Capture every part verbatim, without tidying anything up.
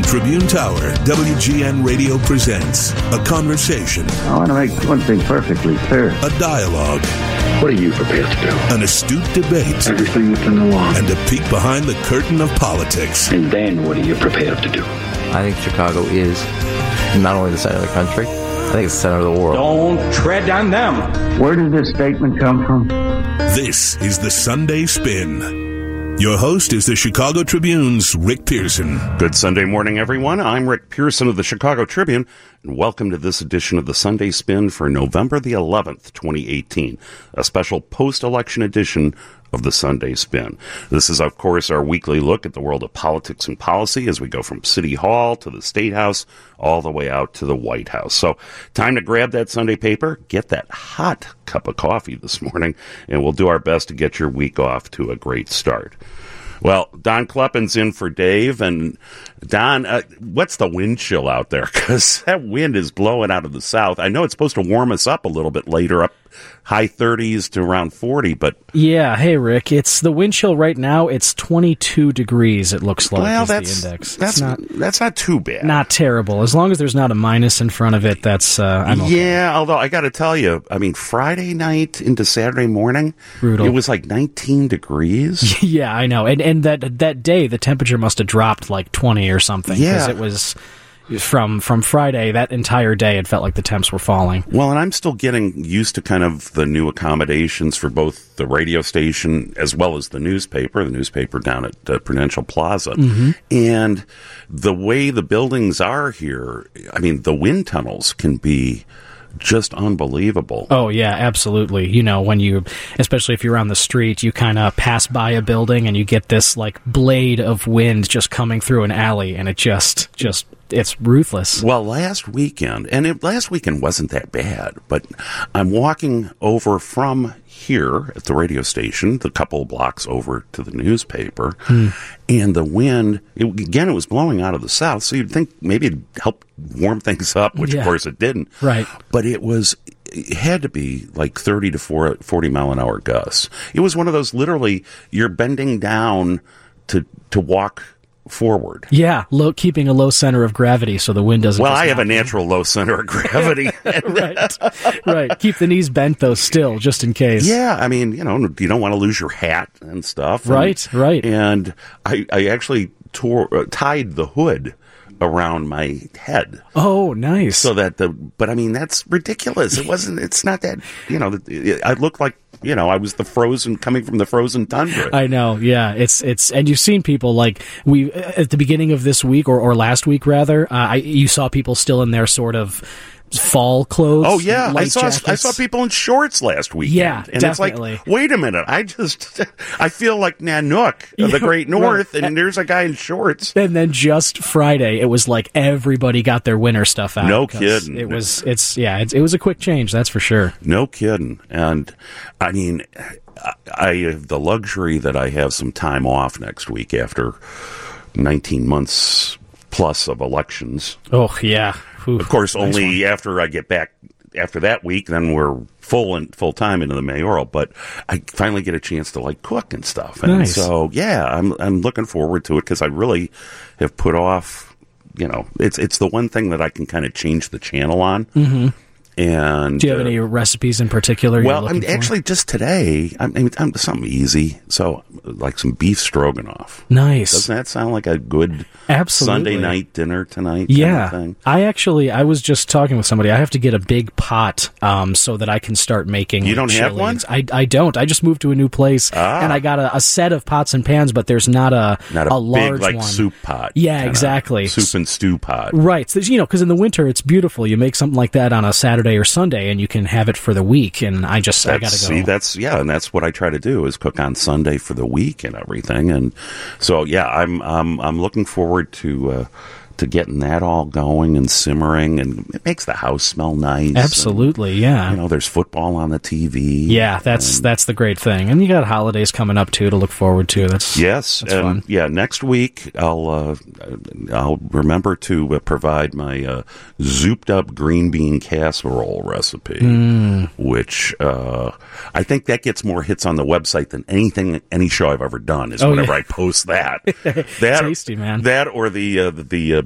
Tribune Tower, W G N Radio presents a conversation. I want to make one thing perfectly clear. A dialogue. What are you prepared to do? An astute debate. Everything within the law. And a peek behind the curtain of politics. And then what are you prepared to do? I think Chicago is not only the center of the country, I think it's the center of the world. Don't tread on them. Where did this statement come from? This is the Sunday Spin. Your host is the Chicago Tribune's Rick Pearson. Good Sunday morning, everyone. I'm Rick Pearson of the Chicago Tribune, and welcome to this edition of the Sunday Spin for November the eleventh, twenty eighteen, a special post-election edition of the Sunday Spin. This is, of course, our weekly look at the world of politics and policy as we go from City Hall to the State House, all the way out to the White House. So, time to grab that Sunday paper, get that hot cup of coffee this morning, and we'll do our best to get your week off to a great start. Well, Don Kleppin's in for Dave, and Don, uh, what's the wind chill out there? Because that wind is blowing out of the south. I know it's supposed to warm us up a little bit later, up high thirties to around forty, but... Yeah, hey, Rick, it's the wind chill right now, it's twenty-two degrees, it looks like, well, is that's, the index. That's it's not, that's not too bad. Not terrible. As long as there's not a minus in front of it, that's, uh, I'm okay. Yeah, although I got to tell you, I mean, Friday night into Saturday morning, brutal. It was like nineteen degrees. Yeah, I know. And and that that day, the temperature must have dropped like twenty or something. Yeah. Because it was... From from Friday, that entire day, it felt like the temps were falling. Well, and I'm still getting used to kind of the new accommodations for both the radio station as well as the newspaper, the newspaper down at uh, Prudential Plaza. Mm-hmm. And the way the buildings are here, I mean, the wind tunnels can be just unbelievable. Oh, yeah, absolutely. You know, when you, especially if you're on the street, you kind of pass by a building and you get this, like, blade of wind just coming through an alley, and it just, just, it's ruthless. Well, last weekend, and it, last weekend wasn't that bad, but I'm walking over from here at the radio station, the couple of blocks over to the newspaper, hmm. and the wind, it, again, it was blowing out of the south, so you'd think maybe it'd help warm things up, which yeah. of course it didn't. Right. But it was, it had to be like thirty to forty mile an hour gusts. It was one of those, literally, you're bending down to to walk forward. Yeah, low, keeping a low center of gravity so the wind doesn't... Well, I have a natural low center of gravity. Right, right. Keep the knees bent, though, still, just in case. Yeah, I mean, you know, you don't want to lose your hat and stuff. Right, and, right. And I, I actually tore, uh, tied the hood around my head. Oh, nice. So that the, but I mean, that's ridiculous. It wasn't, it's not that, you know, it, I looked like, you know, I was the frozen, coming from the frozen tundra. I know, yeah. It's, it's, and you've seen people like, we, at the beginning of this week, or, or last week rather, uh, I, you saw people still in their sort of fall clothes. Oh yeah, I saw jackets. I saw people in shorts last weekend. Yeah, and definitely. It's like, wait a minute, I just I feel like Nanook of Yeah, the Great North, right. and there's a guy in shorts. And then just Friday, it was like everybody got their winter stuff out. No kidding. It was it's yeah, it, it was a quick change, that's for sure. No kidding. And I mean, I, I have the luxury that I have some time off next week after nineteen months plus of elections. Oh yeah. Oof, of course, nice only one. after I get back after that week, then we're full and full time into the mayoral. But I finally get a chance to like cook and stuff, and nice. so yeah, I'm I'm looking forward to it because I really have put off. You know, it's it's the one thing that I can kind of change the channel on. Mm-hmm. And do you have uh, any recipes in particular? Well, you're I'm looking for? actually just today. I mean, I'm something easy. So, like some beef stroganoff. Nice. Doesn't that sound like a good Absolutely. Sunday night dinner tonight? Yeah. Kind of thing? I actually, I was just talking with somebody. I have to get a big pot um, so that I can start making. You like, don't have chili. one? I, I don't. I just moved to a new place Ah. and I got a, a set of pots and pans, but there's not a Not a, a large big like one. soup pot. Yeah, kinda exactly. Soup and stew pot. Right. So, you know, because in the winter it's beautiful. You make something like that on a Saturday or Sunday, and you can have it for the week. And I just, That's, I got to go. See, that's yeah, and that's what I try to do is cook on Sunday for the week and everything. And so yeah, I'm I'm I'm looking forward to. Uh, to getting that all going and simmering, and it makes the house smell nice. Absolutely, and, yeah. You know, there's football on the T V. Yeah, that's and, that's the great thing. And you got holidays coming up too to look forward to. That's yes, that's and fun. yeah. Next week, I'll uh, I'll remember to uh, provide my uh, zooped up green bean casserole recipe, mm. which uh, I think that gets more hits on the website than anything any show I've ever done. Is oh, whenever yeah. I post that. That tasty, man. That or the uh, the uh,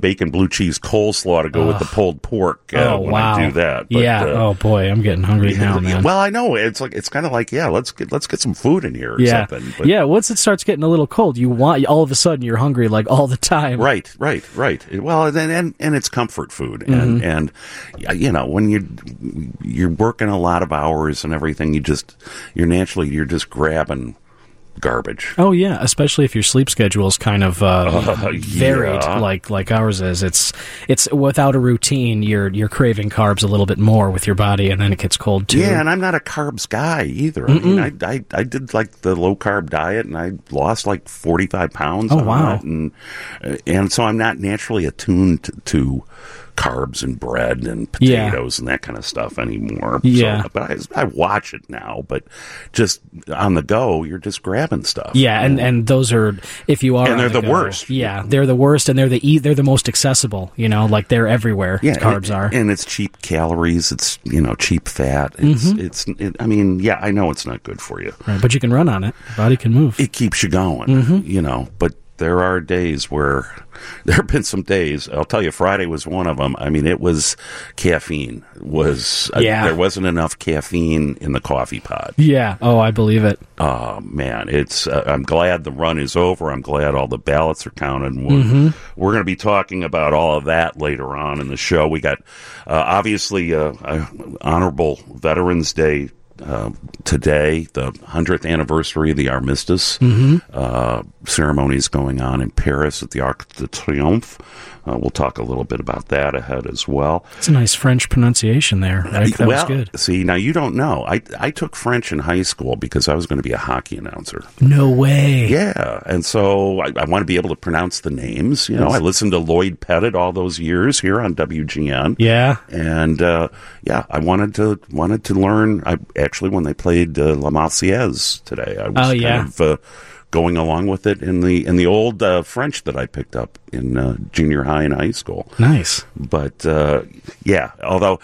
bacon blue cheese coleslaw to go with the pulled pork uh, oh, when wow. I do that. But, yeah. Uh, oh boy, I'm getting hungry now, man. Well, I know it's like it's kind of like yeah, let's get let's get some food in here or yeah. something. But, yeah. Once it starts getting a little cold, you want all of a sudden you're hungry like all the time. Right, right, right. Well, and and, and it's comfort food, and Mm-hmm. and you know when you you're working a lot of hours and everything, you just you're naturally you're just grabbing garbage. Oh yeah, especially if your sleep schedule is kind of uh, Uh, varied, yeah. like like ours is. It's it's without a routine, you're you're craving carbs a little bit more with your body, and then it gets cold too. Yeah, and I'm not a carbs guy either. I mean, I, I I did like the low carb diet, and I lost like forty-five pounds. Oh, on wow. it, and and so I'm not naturally attuned to, to carbs and bread and Yeah. potatoes and that kind of stuff anymore. Yeah. So, but I, I watch it now, but just on the go, you're just grabbing stuff. Yeah, and, and those are if you are And on they're the the go, worst. Yeah, they're the worst, and they're the e- they're the most accessible. You know, like they're everywhere. Yeah, carbs and, are. and it's cheap calories. It's you know cheap fat. It's Mm-hmm. it's. It, I mean, yeah, I know it's not good for you. Right, but you can run on it. Your body can move. It keeps you going, Mm-hmm. you know. But there are days where there have been some days. I'll tell you, Friday was one of them. I mean, it was caffeine. Was Yeah. uh, there wasn't enough caffeine in the coffee pot. Yeah. Oh, I believe it. Oh man, it's. Uh, I'm glad the run is over. I'm glad all the ballots are counted. And we're, Mm-hmm. we're going to be talking about all of that later on in the show. We got uh, obviously uh, uh, honorable Veterans Day. Uh, today, the hundredth anniversary of the Armistice Mm-hmm. uh, ceremonies going on in Paris at the Arc de Triomphe. Uh, we'll talk a little bit about that ahead as well. It's a nice French pronunciation there. Right? That well, was good. see, now you don't know. I I took French in high school because I was going to be a hockey announcer. No way. Yeah, and so I, I want to be able to pronounce the names. You know, I listened to Lloyd Pettit all those years here on W G N. Yeah. And uh, yeah, I wanted to wanted to learn. I actually, when they played uh, La Marseillaise today, I was Oh, kind yeah. of uh, going along with it in the in the old uh, French that I picked up in uh, junior high and high school. Nice. But uh, yeah, although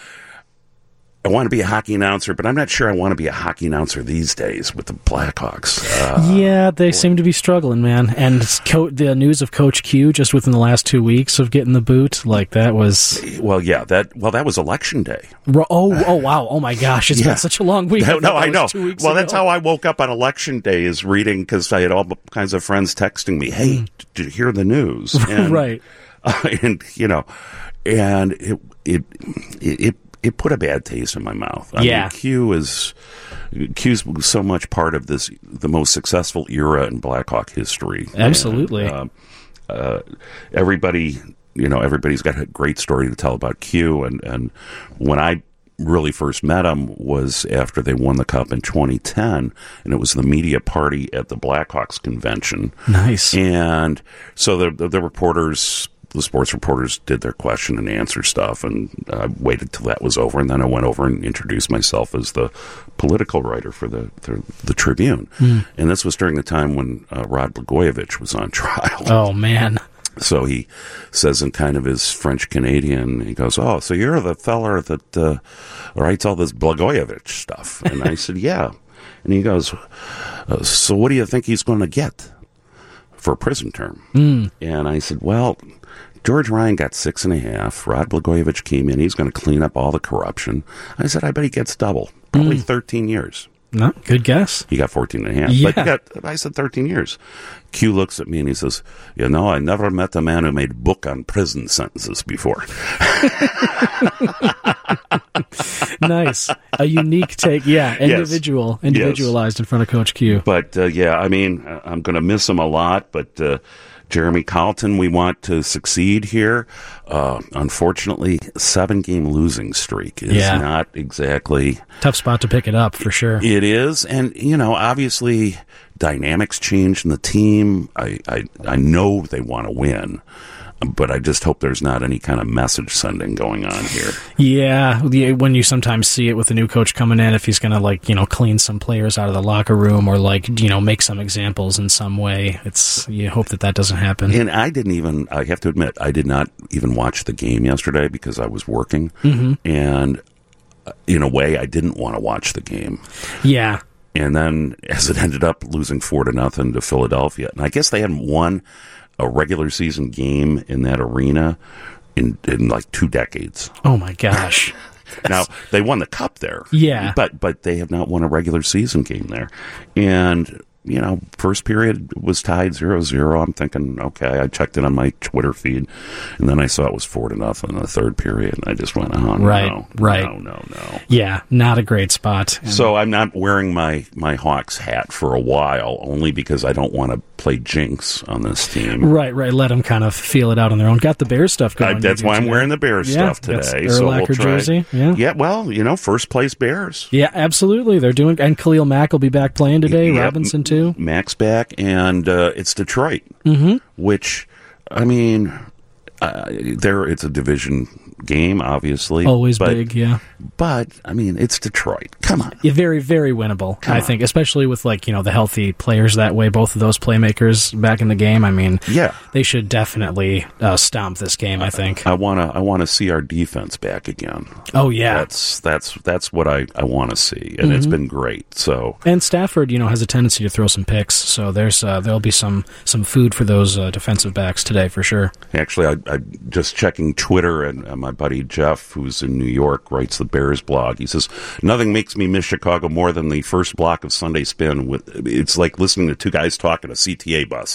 I want to be a hockey announcer, but I'm not sure I want to be a hockey announcer these days with the Blackhawks. Uh, Yeah, they seem to be struggling, man. And co- the news of Coach Q just within the last two weeks of getting the boot, like that was. well, yeah, that well that was election day. Ro- Oh, oh, wow! Oh my gosh, it's Yeah. been such a long week. No, thought no, that I was know. two weeks Well, ago. that's how I woke up on election day, is reading, because I had all kinds of friends texting me, "Hey, did you hear the news?" And, Right. uh, and you know, and it it it it put a bad taste in my mouth. I Yeah. mean, Q is Q's so much part of this, the most successful era in Blackhawk history. Absolutely. And, uh, uh, everybody, you know, everybody's got a great story to tell about Q, and and when I really first met him was after they won the cup in twenty ten, and it was the media party at the Blackhawks convention. Nice. And so the the, the reporters, the sports reporters, did their question and answer stuff, and I waited till that was over, and then I went over and introduced myself as the political writer for the the, the Tribune. Mm. And this was during the time when uh, Rod Blagojevich was on trial. Oh man. So he says in kind of his French Canadian, he goes, "Oh, so you're the feller that uh, writes all this Blagojevich stuff?" And I said, "Yeah." And he goes, uh, "So what do you think he's going to get for a prison term?" Mm. And I said, "Well, George Ryan got six and a half. Rod Blagojevich came in. He's going to clean up all the corruption." I said, "I bet he gets double, probably Mm. thirteen years." No, good guess. He got fourteen and a half. Yeah. But he got, I said thirteen years. Q looks at me and he says, "You know, I never met a man who made book on prison sentences before." Nice. A unique take. Yeah, Yes. individual, individualized in front of Coach Q. But, uh, yeah, I mean, uh, I'm going to miss him a lot, but uh, Jeremy Carlton, we want to succeed here. Uh, unfortunately, seven-game losing streak is Yeah. not exactly... Tough spot to pick it up for sure. It is, and, you know, obviously dynamics changed in the team. I, I, I know they want to win, but I just hope there's not any kind of message sending going on here. Yeah, the- when you sometimes see it with the new coach coming in, if he's going to, like, you know, clean some players out of the locker room or, like, you know, make some examples in some way, it's, you hope that that doesn't happen. And I didn't even, I have to admit, I did not even watch the game yesterday because I was working. Mm-hmm. And uh, in a way, I didn't want to watch the game. Yeah. And then, as it ended up, losing four to nothing to Philadelphia. And I guess they hadn't won a regular season game in that arena in, in like two decades. Oh, my gosh. Now, they won the cup there. Yeah. But but they have not won a regular season game there. And, you know, first period was tied zero zero. I'm thinking, okay, I checked it on my Twitter feed, and then I saw it was four to nothing in the third period, and I just went, oh, no, right, no, right. no, no, no. Yeah, not a great spot. And so I'm not wearing my, my Hawks hat for a while, only because I don't want to play jinx on this team. Right, right. Let them kind of feel it out on their own. Got the Bears stuff going. Uh, that's why I'm today. wearing the Bears yeah, stuff today. That's so Urlacher we'll try. jersey. Yeah. yeah, well, you know, first place Bears. Yeah, absolutely. They're doing, and Khalil Mack will be back playing today. Yep. Robinson too. Mack's back, and uh, it's Detroit, mm-hmm. which, I mean, uh, there it's a division game, obviously. Always but, big, yeah. But, I mean, it's Detroit. Come on. Yeah, very, very winnable, Come I on. think, especially with, like, you know, the healthy players that way, both of those playmakers back in the game. I mean, yeah. they should definitely uh, stomp this game, I think. I want to I want to see our defense back again. Oh, yeah. That's that's that's what I, I want to see, and mm-hmm. it's been great. So And Stafford, you know, has a tendency to throw some picks, so there's uh, there'll be some, some food for those uh, defensive backs today, for sure. Actually, I, I'm just checking Twitter, and uh, my buddy Jeff, who's in New York, writes the Bears blog. He says, nothing makes me miss Chicago more than the first block of Sunday Spin. With It's like listening to two guys talk in a C T A bus.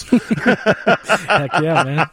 Heck yeah, man.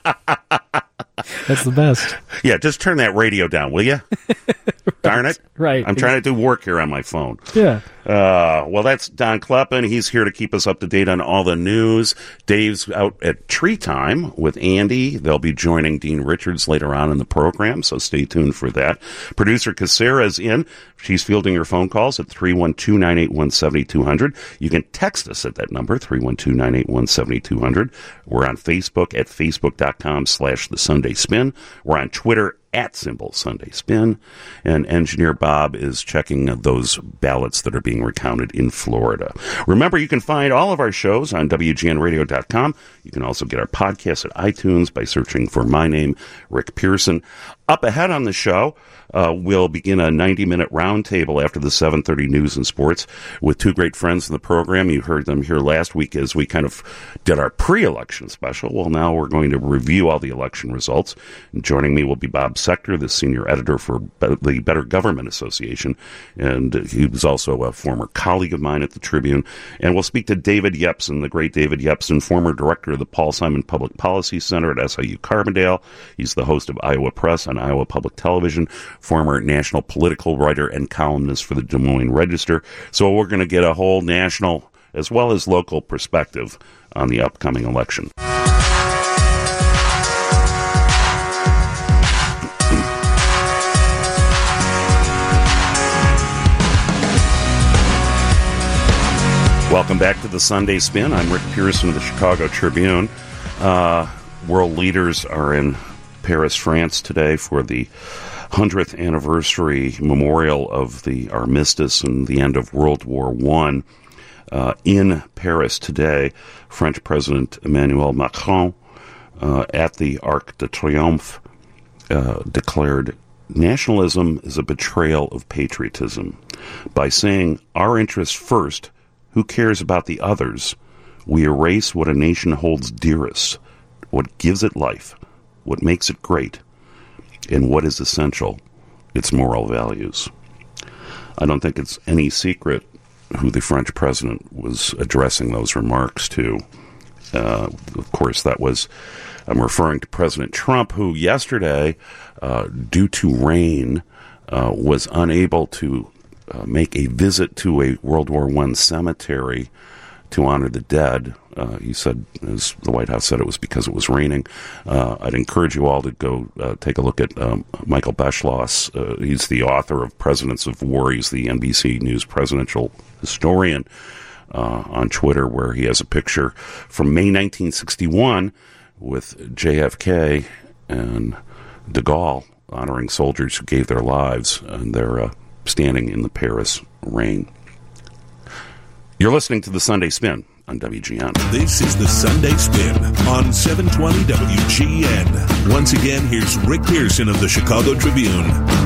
That's the best. Yeah, just turn that radio down, will you? right. Darn it. Right. I'm trying to do work here on my phone. Yeah. Uh, well, that's Don Kleppen. He's here to keep us up to date on all the news. Dave's out at Tree Time with Andy. They'll be joining Dean Richards later on in the program, so stay tuned for that. Producer Casera's in. She's fielding your phone calls at three one two, nine eight one, seven two zero zero. You can text us at that number, three one two, nine eight one, seven two zero zero. We're on Facebook at facebook.com slash the Sunday Spin. We're on Twitter at symbol Sunday Spin. And Engineer Bob is checking those ballots that are being recounted in Florida. Remember, you can find all of our shows on W G N radio dot com. You can also get our podcast at iTunes by searching for my name, Rick Pearson. Up ahead on the show, uh, we'll begin a ninety-minute roundtable after the seven thirty news and sports with two great friends in the program. You heard them here last week as we kind of did our pre-election special. Well, now we're going to review all the election results. And joining me will be Bob Sector, the senior editor for Be- the Better Government Association, and he was also a former colleague of mine at the Tribune. And we'll speak to David Yepsen, the great David Yepsen, former director of the Paul Simon Public Policy Center at S I U Carbondale. He's the host of Iowa Press on Iowa Public Television, former national political writer and columnist for the Des Moines Register. So we're going to get a whole national as well as local perspective on the upcoming election. Welcome back to the Sunday Spin. I'm Rick Pearson of the Chicago Tribune. Uh, world leaders are in Paris, France today for the hundredth anniversary memorial of the armistice and the end of World War One. Uh, in Paris today, French President Emmanuel Macron uh, at the Arc de Triomphe uh, declared, nationalism is a betrayal of patriotism. By saying our interests first, who cares about the others? We erase what a nation holds dearest, what gives it life, what makes it great, and what is essential, its moral values. I don't think it's any secret who the French president was addressing those remarks to. Uh, of course, that was, I'm referring to President Trump, who yesterday, uh, due to rain, uh, was unable to Uh, make a visit to a World War One cemetery to honor the dead. Uh, he said, as the White House said, it was because it was raining. Uh, I'd encourage you all to go uh, take a look at um, Michael Beschloss. Uh, he's the author of Presidents of War. He's the N B C News presidential historian uh, on Twitter, where he has a picture from May nineteen sixty-one with J F K and de Gaulle honoring soldiers who gave their lives, and they're uh, standing in the Paris rain. You're listening to the Sunday Spin on W G N. This is the Sunday Spin on seven twenty W G N. Once again, here's Rick Pearson of the Chicago Tribune.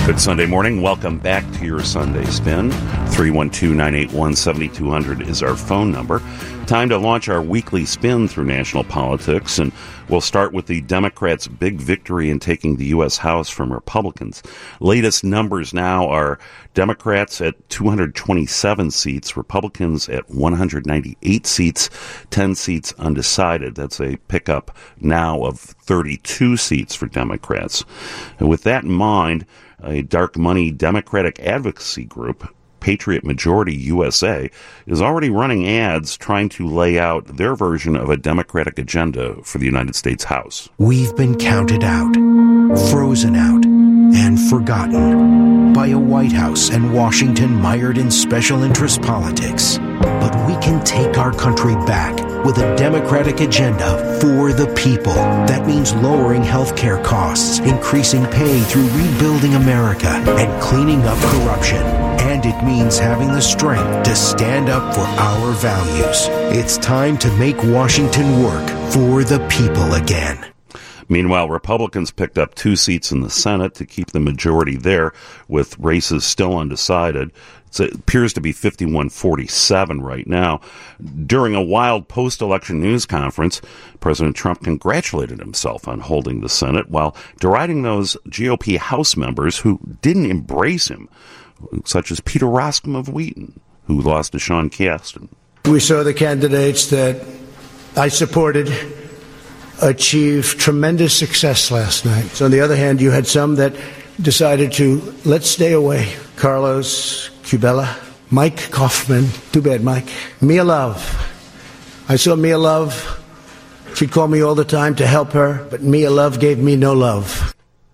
Good Sunday morning. Welcome back to your Sunday Spin. three one two, nine eight one, seven two zero zero is our phone number. Time to launch our weekly spin through national politics, and we'll start with the Democrats' big victory in taking the U S. House from Republicans. Latest numbers now are Democrats at two hundred twenty-seven seats, Republicans at one hundred ninety-eight seats, ten seats undecided. That's a pickup now of thirty-two seats for Democrats. And with that in mind, a dark money Democratic advocacy group, Patriot Majority U S A, is already running ads trying to lay out their version of a Democratic agenda for the United States House. We've been counted out, frozen out, and forgotten by a White House and Washington mired in special interest politics. But we can take our country back with a Democratic agenda for the people. That means lowering health care costs, increasing pay through rebuilding America, and cleaning up corruption. And it means having the strength to stand up for our values. It's time to make Washington work for the people again. Meanwhile, Republicans picked up two seats in the Senate to keep the majority there, with races still undecided. It appears to be fifty-one forty-seven right now. During a wild post-election news conference, President Trump congratulated himself on holding the Senate while deriding those G O P House members who didn't embrace him, such as Peter Roskam of Wheaton, who lost to Sean Casten. We saw the candidates that I supported achieve tremendous success last night. So on the other hand, you had some that decided to, let's stay away. Carlos Cubella, Mike Kaufman, too bad, Mike. Mia Love. I saw Mia Love. She'd call me all the time to help her, but Mia Love gave me no love.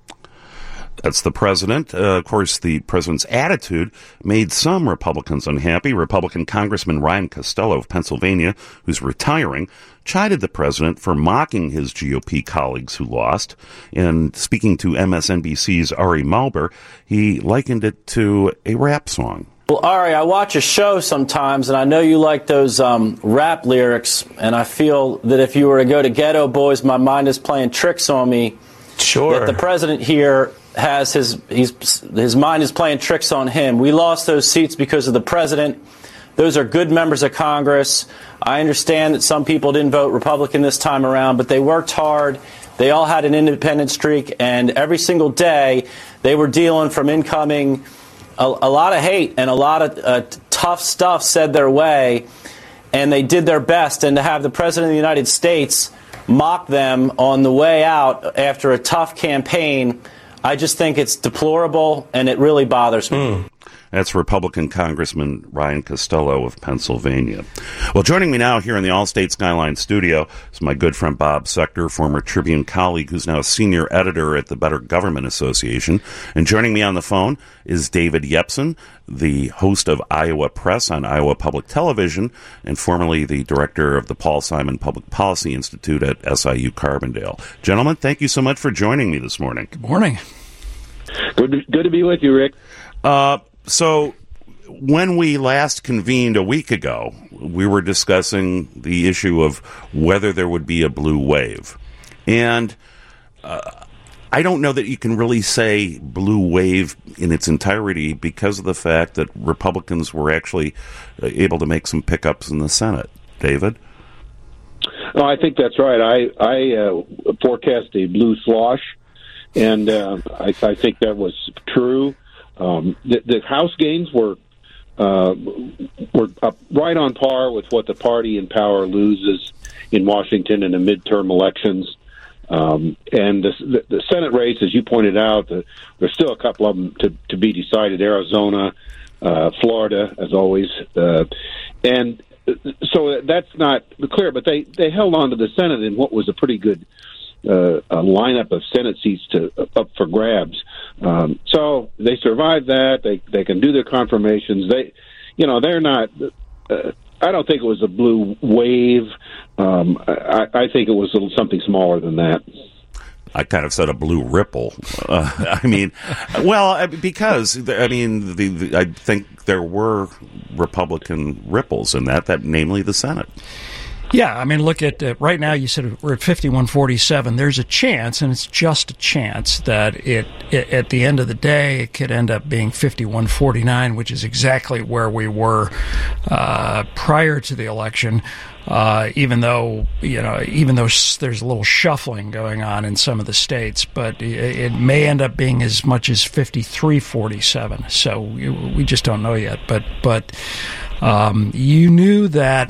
That's the president. Uh, of course, the president's attitude made some Republicans unhappy. Republican Congressman Ryan Costello of Pennsylvania, who's retiring, chided the president for mocking his G O P colleagues who lost. And speaking to M S N B C's Ari Melber, he likened it to a rap song. Well, Ari, I watch a show sometimes, and I know you like those um, rap lyrics, and I feel that if you were to go to Ghetto Boys, My Mind Is Playing Tricks on Me, sure, that the president here has his he's, his mind is playing tricks on him. We lost those seats because of the president. Those are good members of Congress. I understand that some people didn't vote Republican this time around, but they worked hard. They all had an independent streak, and every single day they were dealing from incoming a, a lot of hate and a lot of uh, tough stuff said their way, and they did their best. And to have the president of the United States mock them on the way out after a tough campaign, I just think it's deplorable, and it really bothers me. Mm. That's Republican Congressman Ryan Costello of Pennsylvania. Well, joining me now here in the Allstate Skyline studio is my good friend Bob Sector, former Tribune colleague who's now a senior editor at the Better Government Association. And joining me on the phone is David Yepsen, the host of Iowa Press on Iowa Public Television and formerly the director of the Paul Simon Public Policy Institute at S I U Carbondale. Gentlemen, thank you so much for joining me this morning. Good morning. Good to, good to be with you, Rick. Uh, so when we last convened a week ago, we were discussing the issue of whether there would be a blue wave. And uh, I don't know that you can really say blue wave in its entirety because of the fact that Republicans were actually able to make some pickups in the Senate. David? No, I think that's right. I, I uh, forecast a blue slosh, and uh, I, I think that was true. Um, the, the House gains were uh, were up right on par with what the party in power loses in Washington in the midterm elections. Um, and the, the, the Senate race, as you pointed out, the, there's still a couple of them to, to be decided. Arizona, uh, Florida, as always. Uh, and so that's not clear, but they, they held on to the Senate in what was a pretty good uh, a lineup of Senate seats to up for grabs. Um, so they survived that. They they can do their confirmations. They, you know, they're not. Uh, I don't think it was a blue wave. Um, I, I think it was a little, something smaller than that. I kind of said a blue ripple. Uh, I mean, well, because I mean, the, the, I think there were Republican ripples in that, that namely the Senate. Yeah, I mean, look at uh, right now. You said we're at fifty-one forty-seven. There's a chance, and it's just a chance, that it, it at the end of the day it could end up being fifty-one forty-nine, which is exactly where we were uh, prior to the election. Uh, even though you know, even though there's a little shuffling going on in some of the states, but it, it may end up being as much as fifty-three forty-seven. So we, we just don't know yet. But but um, you knew that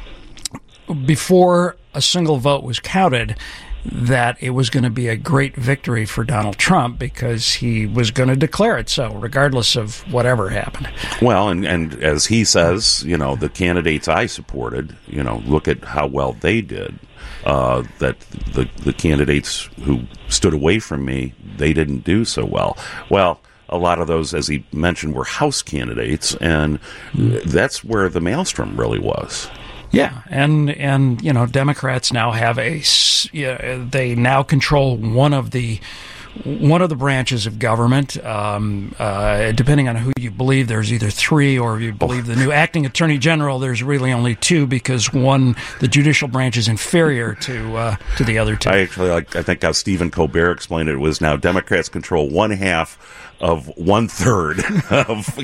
before a single vote was counted, that it was going to be a great victory for Donald Trump, because he was going to declare it so, regardless of whatever happened. Well, and, and as he says, you know, the candidates I supported, you know, look at how well they did. Uh, that the the candidates who stood away from me, they didn't do so well. Well, a lot of those, as he mentioned, were House candidates, and that's where the maelstrom really was. Yeah, and and you know, Democrats now have a yeah, they now control one of the one of the branches of government. Um, uh, depending on who you believe, there's either three, or if you believe the new acting attorney general, there's really only two, because one, the judicial branch, is inferior to uh, to the other two. I actually like. I think how Stephen Colbert explained it was now Democrats control one half of one third of,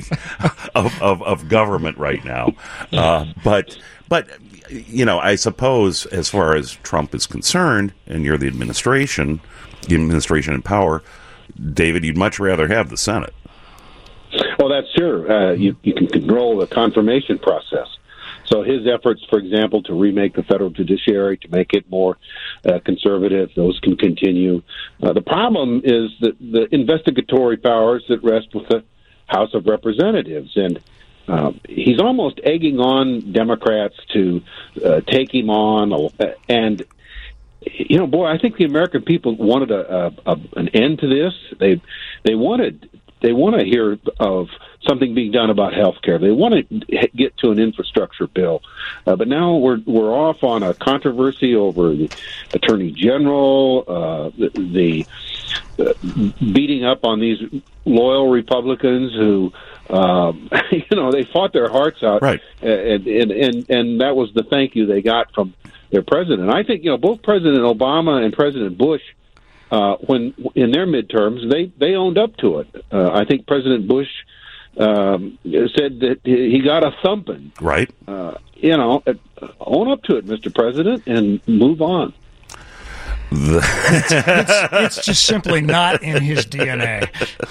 of of of government right now, uh, but. But, you know, I suppose as far as Trump is concerned, and you're the administration, the administration in power, David, you'd much rather have the Senate. Well, that's sure. Uh, you, you can control the confirmation process. So his efforts, for example, to remake the federal judiciary, to make it more uh, conservative, those can continue. Uh, the problem is that the investigatory powers that rest with the House of Representatives. And Uh, he's almost egging on Democrats to uh, take him on, uh, and you know, boy, I think the American people wanted a, a, a an end to this. They they wanted they want to hear of something being done about health care. They want to get to an infrastructure bill, uh, but now we're we're off on a controversy over the Attorney General, uh, the, the uh, beating up on these loyal Republicans who. Um, you know, they fought their hearts out, right? And, and and and that was the thank you they got from their president. I think, you know, both President Obama and President Bush, uh, when in their midterms, they they owned up to it. Uh, I think President Bush um, said that he got a thumping. Right. Uh, you know, own up to it, Mister President, and move on. it's, it's, it's just simply not in his D N A.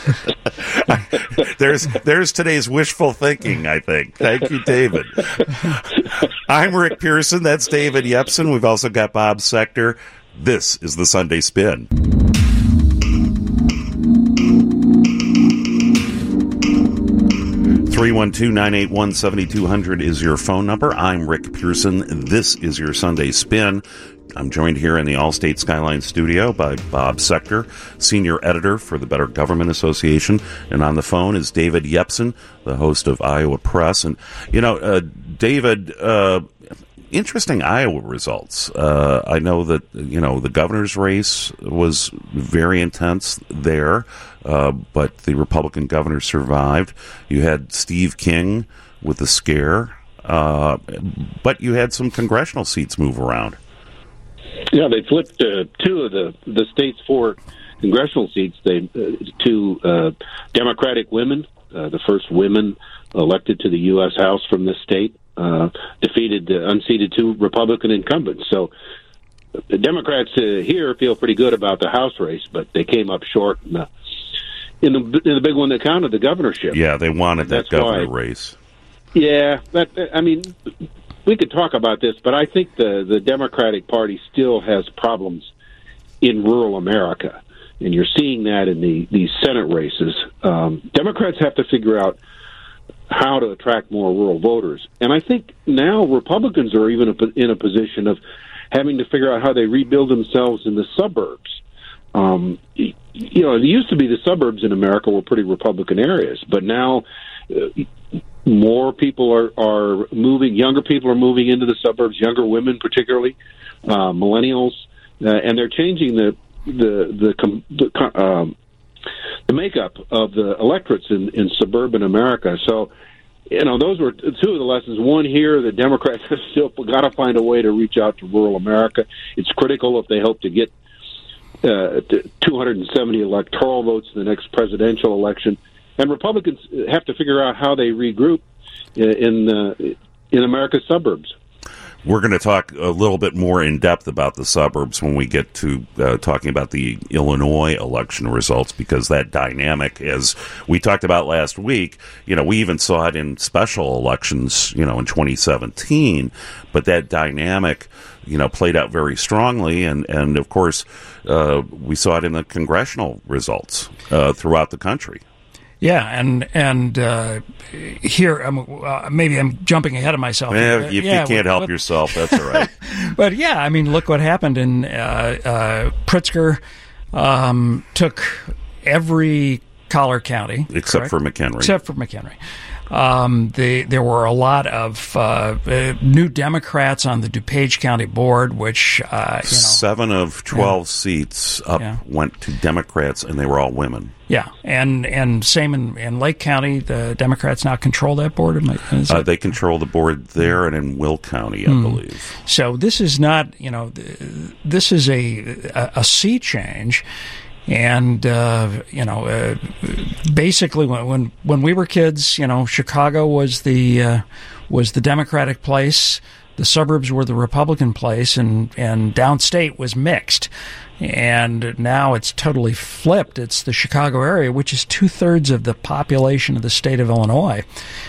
there's there's today's wishful thinking, I think. Thank you, David. I'm Rick Pearson. That's David Yepsen. We've also got Bob Sector. This is the Sunday Spin. three one two, nine eight one, seven two zero zero is your phone number. I'm Rick Pearson. This is your Sunday Spin. I'm joined here in the Allstate Skyline studio by Bob Sector, senior editor for the Better Government Association. And on the phone is David Yepsen, the host of Iowa Press. And, you know, uh, David, uh, interesting Iowa results. Uh, I know that, you know, the governor's race was very intense there, uh, but the Republican governor survived. You had Steve King with the scare, uh, but you had some congressional seats move around. Yeah, they flipped uh, two of the, the state's four congressional seats. They uh, to uh, Democratic women, uh, the first women elected to the U S House from this state, uh, defeated uh, unseated two Republican incumbents. So the Democrats uh, here feel pretty good about the House race, but they came up short in the in the, in the big one that counted, the governorship. Yeah, they wanted that That's governor why, race. Yeah, that I mean. We could talk about this, but I think the, the Democratic Party still has problems in rural America, and you're seeing that in the these Senate races. Um, Democrats have to figure out how to attract more rural voters, and I think now Republicans are even in a position of having to figure out how they rebuild themselves in the suburbs. Um, you know, it used to be the suburbs in America were pretty Republican areas, but now uh, more people are, are moving, younger people are moving into the suburbs, younger women particularly, uh, millennials, uh, and they're changing the the the, the, um, the makeup of the electorates in, in suburban America. So you know, those were two of the lessons. One here, the Democrats have still got to find a way to reach out to rural America. It's critical if they hope to get uh, two hundred seventy electoral votes in the next presidential election. And Republicans have to figure out how they regroup in uh, in America's suburbs. We're going to talk a little bit more in depth about the suburbs when we get to uh, talking about the Illinois election results, because that dynamic, as we talked about last week, you know, we even saw it in special elections, you know, in twenty seventeen, but that dynamic, you know, played out very strongly. And, and of course, uh, we saw it in the congressional results uh, throughout the country. Yeah, and and uh, here I'm, uh, maybe I'm jumping ahead of myself. Eh, if yeah, you can't help but, yourself, that's all right. But yeah, I mean, look what happened in uh, uh, Pritzker um, took every Collier County except correct? for McHenry. Except for McHenry. Um, the, there were a lot of uh, uh, new Democrats on the DuPage County Board, which uh, you know, seven of twelve yeah. seats up yeah. went to Democrats, and they were all women. Yeah, and and same in, in Lake County, the Democrats now control that board. Am I, is uh, it? They control the board there and in Will County, I mm. believe. So this is not, you know, this is a a, a sea change. And, uh, you know, uh, basically when, when when we were kids, you know, Chicago was the uh, was the Democratic place. The suburbs were the Republican place, and, and downstate was mixed. And now it's totally flipped. It's the Chicago area, which is two-thirds of the population of the state of Illinois,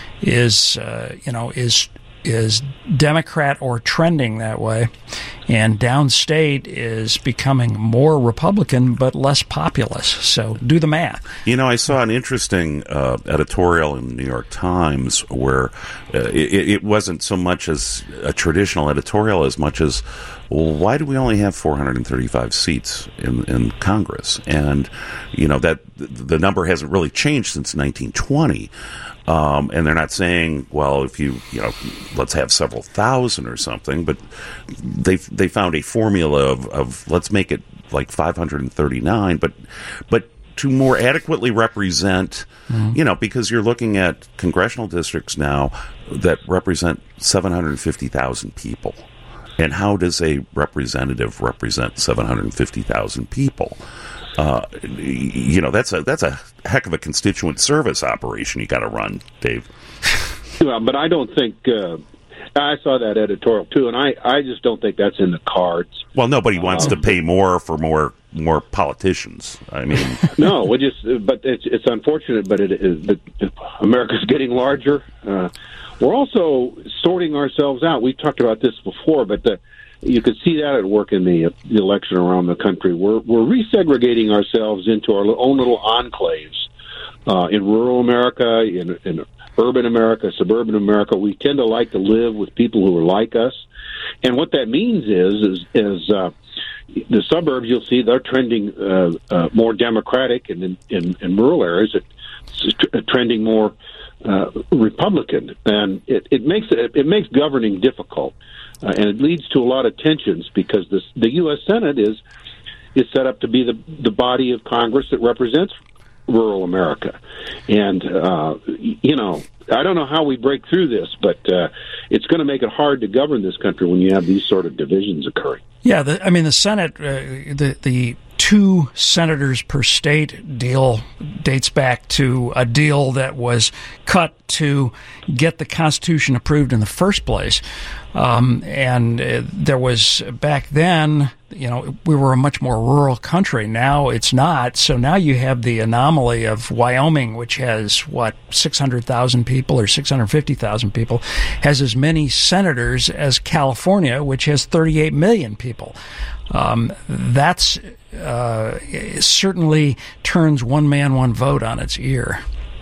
is, uh, you know, is is Democrat or trending that way, and downstate is becoming more Republican but less populous. So do the math. You know, I saw an interesting uh, editorial in the New York Times where uh, it, it wasn't so much as a traditional editorial as much as, well, why do we only have four hundred thirty-five seats in, in Congress? And, you know, that the number hasn't really changed since nineteen twenty. Um, and they're not saying, well, if you, you know, let's have several thousand or something, but they they found a formula of, of let's make it like five hundred thirty-nine, but but to more adequately represent, mm-hmm. you know, because you're looking at congressional districts now that represent seven hundred fifty thousand people. And how does a representative represent seven hundred fifty thousand people? Uh, you know, that's a that's a heck of a constituent service operation you got to run, Dave. Well, but I don't think uh, I saw that editorial too, and I, I just don't think that's in the cards. Well, nobody wants uh, to pay more for more more politicians. I mean, no, we just but it's it's unfortunate, but it is that America's getting larger. Uh, we're also sorting ourselves out. We talked about this before, but the. You could see that at work in the, the election around the country. We're we're resegregating ourselves into our own little enclaves uh, in rural America, in, in urban America, suburban America. We tend to like to live with people who are like us, and what that means is is, is uh, the suburbs. You'll see they're trending uh, uh, more Democratic, and in, in, in rural areas, it's trending more uh, Republican, and it, it makes it, it makes governing difficult. Uh, and it leads to a lot of tensions because this, the U S Senate is is set up to be the the body of Congress that represents rural America, and uh, you know I don't know how we break through this, but uh, it's going to make it hard to govern this country when you have these sort of divisions occurring. Yeah, the, I mean the Senate, uh, the the two senators per state deal dates back to a deal that was cut to get the Constitution approved in the first place. Um, and uh, there was, back then, you know, we were a much more rural country. Now it's not. So now you have the anomaly of Wyoming, which has, what, six hundred thousand people or six hundred fifty thousand people, has as many senators as California, which has thirty-eight million people. Um, that's uh, certainly turns one man, one vote on its ear.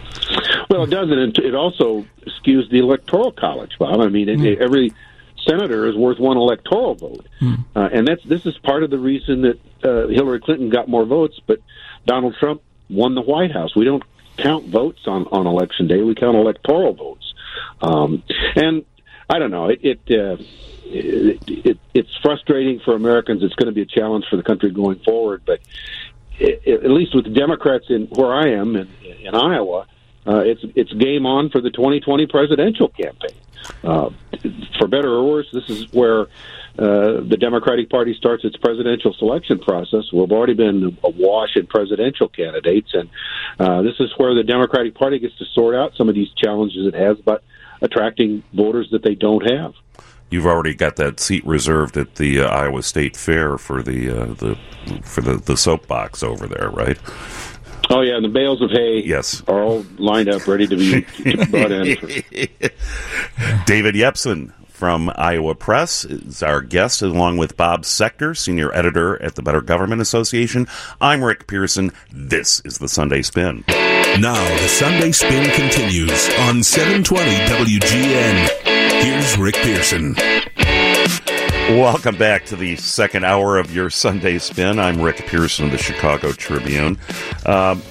Well, it does, and it also skews the electoral college, Bob. I mean, it, mm. every senator is worth one electoral vote, mm. uh, and that's this is part of the reason that uh, Hillary Clinton got more votes, but Donald Trump won the White House. We don't count votes on, on election day; we count electoral votes, um, and I don't know. It it, uh, it it it's frustrating for Americans. It's going to be a challenge for the country going forward, but it, it, at least with the Democrats in where I am in, in Iowa. uh, it's it's game on for the twenty twenty presidential campaign. Uh, for better or worse, this is where uh, the Democratic Party starts its presidential selection process. We've already been awash in presidential candidates, and uh, this is where the Democratic Party gets to sort out some of these challenges it has about attracting voters that they don't have. You've already got that seat reserved at the uh, Iowa State Fair for the uh, the for the, the soapbox over there, right? Oh yeah, and the bales of hay yes. are all lined up, ready to be brought in. David Yepsen from Iowa Press is our guest, along with Bob Sector, senior editor at the Better Government Association. I'm Rick Pearson. This is the Sunday Spin. Now the Sunday Spin continues on seven twenty W G N. Here's Rick Pearson. Welcome back to the second hour of your Sunday Spin. I'm Rick Pearson of the Chicago Tribune. Um,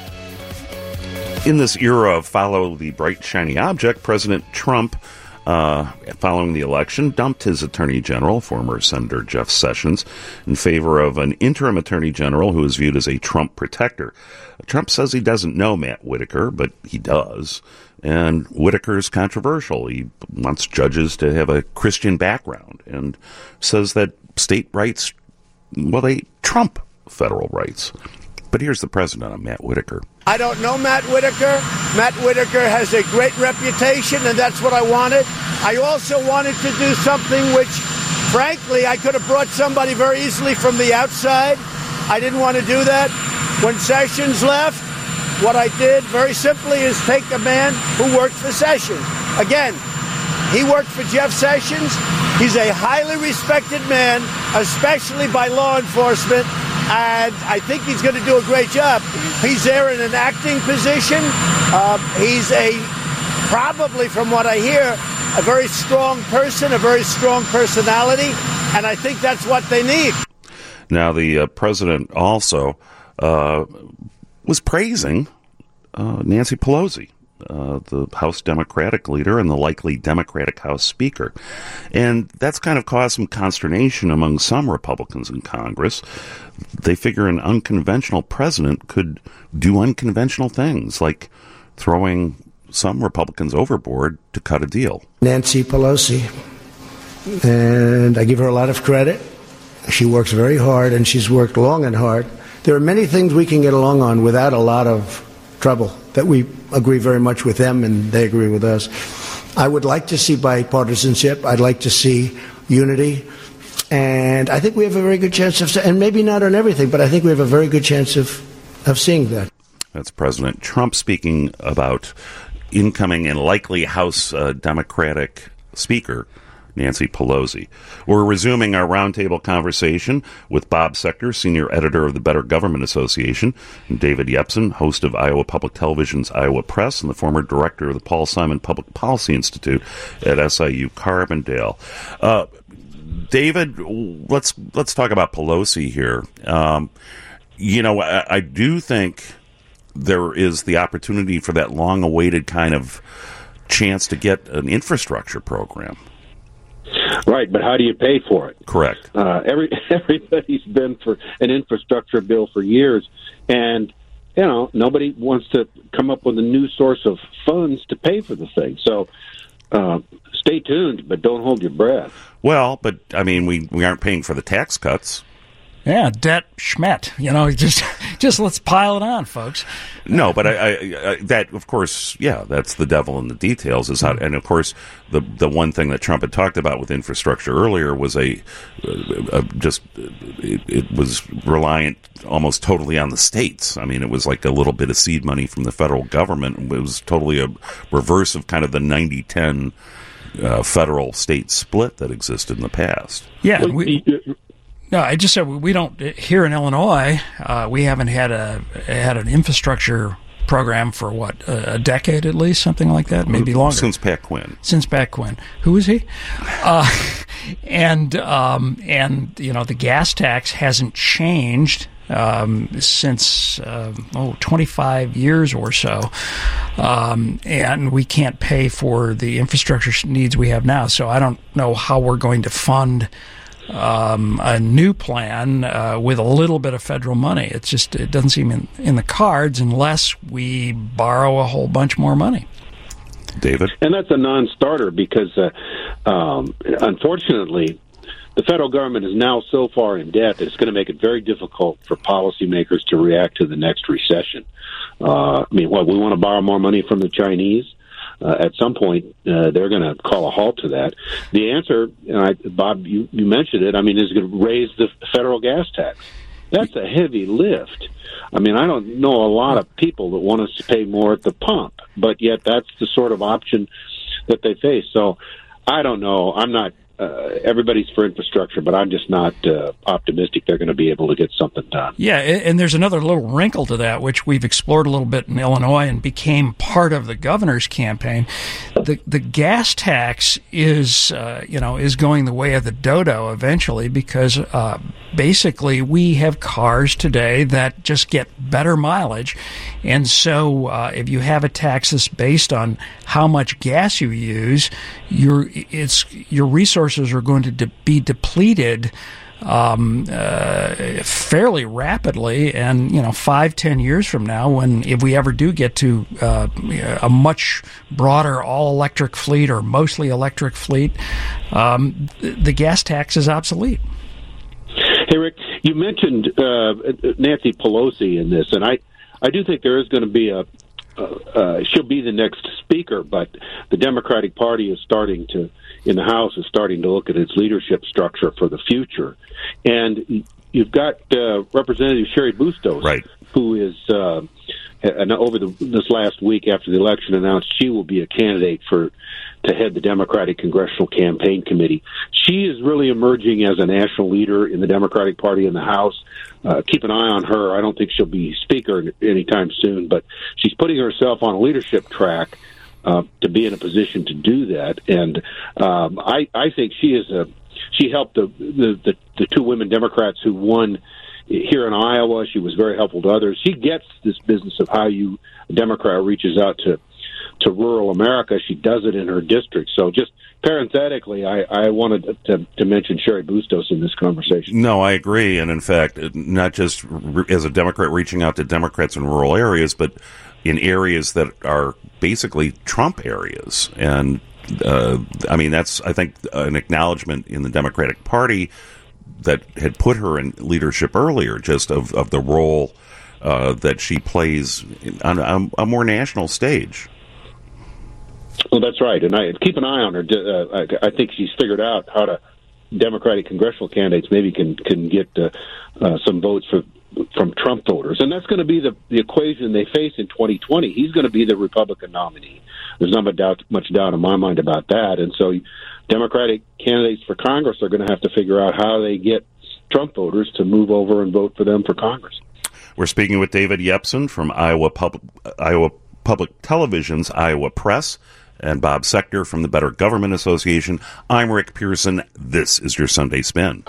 in this era of follow the bright, shiny object, President Trump, uh, following the election, dumped his Attorney General, former Senator Jeff Sessions, in favor of an interim Attorney General who is viewed as a Trump protector. Trump says he doesn't know Matt Whitaker, but he does. And Whitaker's controversial. He wants judges to have a Christian background and says that state rights, well, they trump federal rights. But here's the president on Matt Whitaker. I don't know Matt Whitaker. Matt Whitaker has a great reputation, and that's what I wanted. I also wanted to do something which, frankly, I could have brought somebody very easily from the outside. I didn't want to do that. When Sessions left, what I did, very simply, is take a man who worked for Sessions. Again, he worked for Jeff Sessions. He's a highly respected man, especially by law enforcement, and I think he's going to do a great job. He's there in an acting position. Uh, he's a, probably from what I hear, a very strong person, a very strong personality, and I think that's what they need. Now, the uh, president also uh, was praising uh, Nancy Pelosi, uh, the House Democratic leader and the likely Democratic House Speaker. And that's kind of caused some consternation among some Republicans in Congress. They figure an unconventional president could do unconventional things, like throwing some Republicans overboard to cut a deal. Nancy Pelosi, and I give her a lot of credit. She works very hard, and she's worked long and hard. There are many things we can get along on without a lot of trouble, that we agree very much with them and they agree with us. I would like to see bipartisanship. I'd like to see unity. And I think we have a very good chance of, and maybe not on everything, but I think we have a very good chance of, of seeing that. That's President Trump speaking about incoming and likely House uh, Democratic Speaker Nancy Pelosi. We're resuming our roundtable conversation with Bob Sector, senior editor of the Better Government Association, and David Yepsen, host of Iowa Public Television's Iowa Press and the former director of the Paul Simon Public Policy Institute at S I U Carbondale. Uh, David, let's let's talk about Pelosi here. Um, you know, I, I do think there is the opportunity for that long-awaited kind of chance to get an infrastructure program. Right, but how do you pay for it? Correct. Uh, every everybody's been for an infrastructure bill for years, and you know nobody wants to come up with a new source of funds to pay for the thing. So uh, stay tuned, but don't hold your breath. Well, but I mean, we we aren't paying for the tax cuts. Yeah, debt schmet. You know, just just let's pile it on, folks. No, but I, I, I that of course, yeah, that's the devil in the details. Is how, and of course, the the one thing that Trump had talked about with infrastructure earlier was a, a, a just it, it was reliant almost totally on the states. I mean, it was like a little bit of seed money from the federal government. It was totally a reverse of kind of the ninety ten uh, federal state split that existed in the past. Yeah. We, No, I just said we don't here in Illinois. Uh, we haven't had a had an infrastructure program for what a decade at least, something like that, maybe longer. Since Pat Quinn. Since Pat Quinn. Who is he? Uh, and um, and you know the gas tax hasn't changed um, since uh, oh twenty-five years or so, um, and we can't pay for the infrastructure needs we have now. So I don't know how we're going to fund um, a new plan uh, with a little bit of federal money. It's just it doesn't seem in, in the cards unless we borrow a whole bunch more money. David? And that's a non-starter because, uh, um, unfortunately, the federal government is now so far in debt that it's going to make it very difficult for policymakers to react to the next recession. Uh, I mean, what, we want to borrow more money from the Chinese? Uh, at some point, uh, they're going to call a halt to that. The answer, and I, Bob, you, you mentioned it, I mean, is going to raise the federal gas tax. That's a heavy lift. I mean, I don't know a lot of people that want us to pay more at the pump, but yet that's the sort of option that they face. So I don't know. I'm not. Uh, everybody's for infrastructure, but I'm just not uh, optimistic they're going to be able to get something done. Yeah, and there's another little wrinkle to that, which we've explored a little bit in Illinois and became part of the governor's campaign. The the gas tax is, uh, you know, is going the way of the dodo eventually because uh, basically we have cars today that just get better mileage, and so uh, if you have a tax that's based on how much gas you use, your it's your resources are going to de- be depleted um, uh, fairly rapidly, and you know, five, ten years from now, when if we ever do get to uh, a much broader all-electric fleet or mostly electric fleet, um, the gas tax is obsolete. Hey, Rick, you mentioned uh, Nancy Pelosi in this, and I, I do think there is going to be a. Uh, uh, she'll be the next speaker, but the Democratic Party is starting to, in the House, is starting to look at its leadership structure for the future. And you've got uh, Representative Cheri Bustos, right, who is, uh, and over the, this last week after the election announced she will be a candidate for to head the Democratic Congressional Campaign Committee. She is really emerging as a national leader in the Democratic Party in the House. Uh, keep an eye on her. I don't think she'll be speaker anytime soon, but she's putting herself on a leadership track uh, to be in a position to do that. And um, I, I think she is a she helped the, the the the two women Democrats who won here in Iowa. She was very helpful to others. She gets this business of how you a Democrat reaches out to to rural America. She does it in her district. So just parenthetically, I, I wanted to, to mention Cheri Bustos in this conversation. No, I agree. And in fact, not just as a Democrat reaching out to Democrats in rural areas, but in areas that are basically Trump areas. And uh, I mean, that's, I think, an acknowledgement in the Democratic Party that had put her in leadership earlier, just of, of the role uh, that she plays on a, a more national stage. Well, that's right, and I keep an eye on her. Uh, I, I think she's figured out how to Democratic congressional candidates maybe can can get uh, uh, some votes for from Trump voters, and that's going to be the the equation they face in twenty twenty. He's going to be the Republican nominee. There's not much doubt, much doubt in my mind about that, and so Democratic candidates for Congress are going to have to figure out how they get Trump voters to move over and vote for them for Congress. We're speaking with David Yepsen from Iowa Public Iowa Public Television's Iowa Press, and Bob Sector from the Better Government Association. I'm Rick Pearson. This is your Sunday Spin.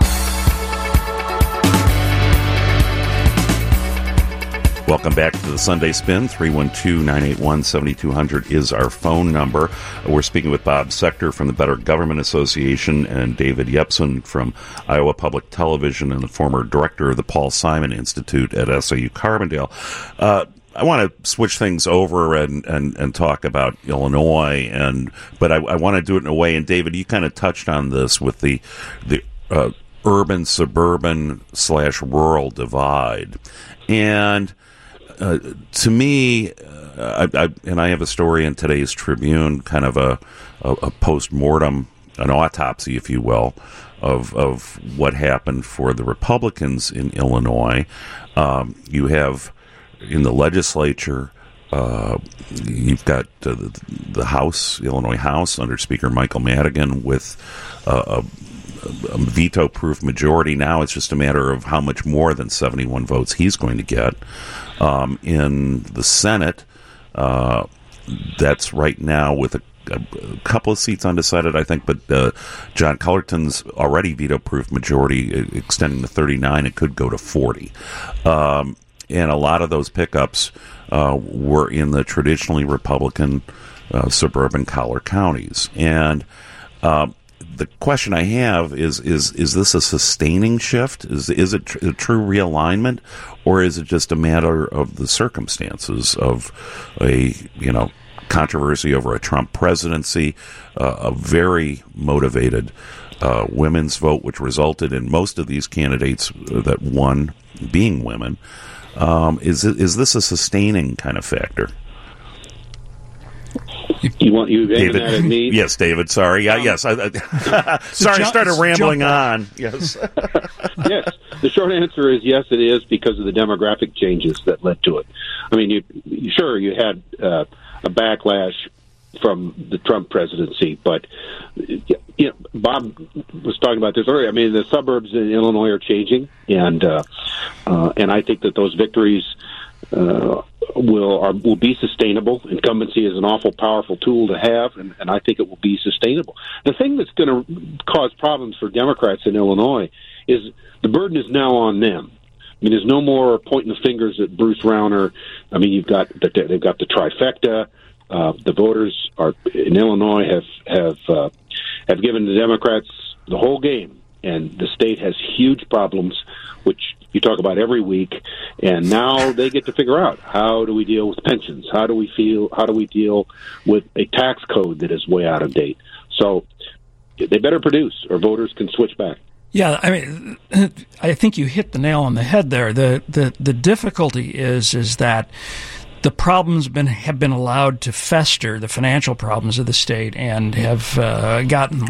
Welcome back to the Sunday Spin. three one two, nine eight one, seven two zero zero is our phone number. We're speaking with Bob Sector from the Better Government Association and David Yepsen from Iowa Public Television and the former director of the Paul Simon Institute at S A U Carbondale. Uh, I want to switch things over and, and, and talk about Illinois, and but I, I want to do it in a way. And David, you kind of touched on this with the the uh, urban suburban slash rural divide, and uh, to me, uh, I, I, and I have a story in today's Tribune, kind of a, a, a post mortem, an autopsy, if you will, of of what happened for the Republicans in Illinois. Um, you have in the legislature, uh, you've got uh, the, the House, Illinois House, under Speaker Michael Madigan with uh, a, a veto-proof majority. Now it's just a matter of how much more than seventy-one votes he's going to get. Um, in the Senate, uh, that's right now with a, a couple of seats undecided, I think, but uh, John Cullerton's already veto-proof majority extending to thirty-nine. It could go to forty. Um, And a lot of those pickups uh, were in the traditionally Republican uh, suburban collar counties. And uh, the question I have is is is this a sustaining shift? Is is it tr- a true realignment, or is it just a matter of the circumstances of a you know controversy over a Trump presidency, uh, a very motivated uh, women's vote, which resulted in most of these candidates that won being women? Um, is it, is this a sustaining kind of factor? You want you aiming David? that at me? Yes, David. Sorry. Um, uh, yes. I, I, sorry, I started rambling on. Yes. Yes. The short answer is yes, it is, because of the demographic changes that led to it. I mean, you, you sure you had uh, a backlash from the Trump presidency, but you know, Bob was talking about this earlier. I mean, the suburbs in Illinois are changing, and uh, uh, and I think that those victories uh, will are, will be sustainable. Incumbency is an awful powerful tool to have, and, and I think it will be sustainable. The thing that's going to cause problems for Democrats in Illinois is the burden is now on them. I mean, there's no more pointing the fingers at Bruce Rauner. I mean, you've got the, they've got the trifecta. Uh, the voters are in Illinois have have uh, have given the Democrats the whole game, and the state has huge problems, which you talk about every week. And now they get to figure out, how do we deal with pensions? How do we feel? How do we deal with a tax code that is way out of date? So they better produce, or voters can switch back. Yeah, I mean, I think you hit the nail on the head there. The the the difficulty is is that the problems been have been allowed to fester, the financial problems of the state, and have uh, gotten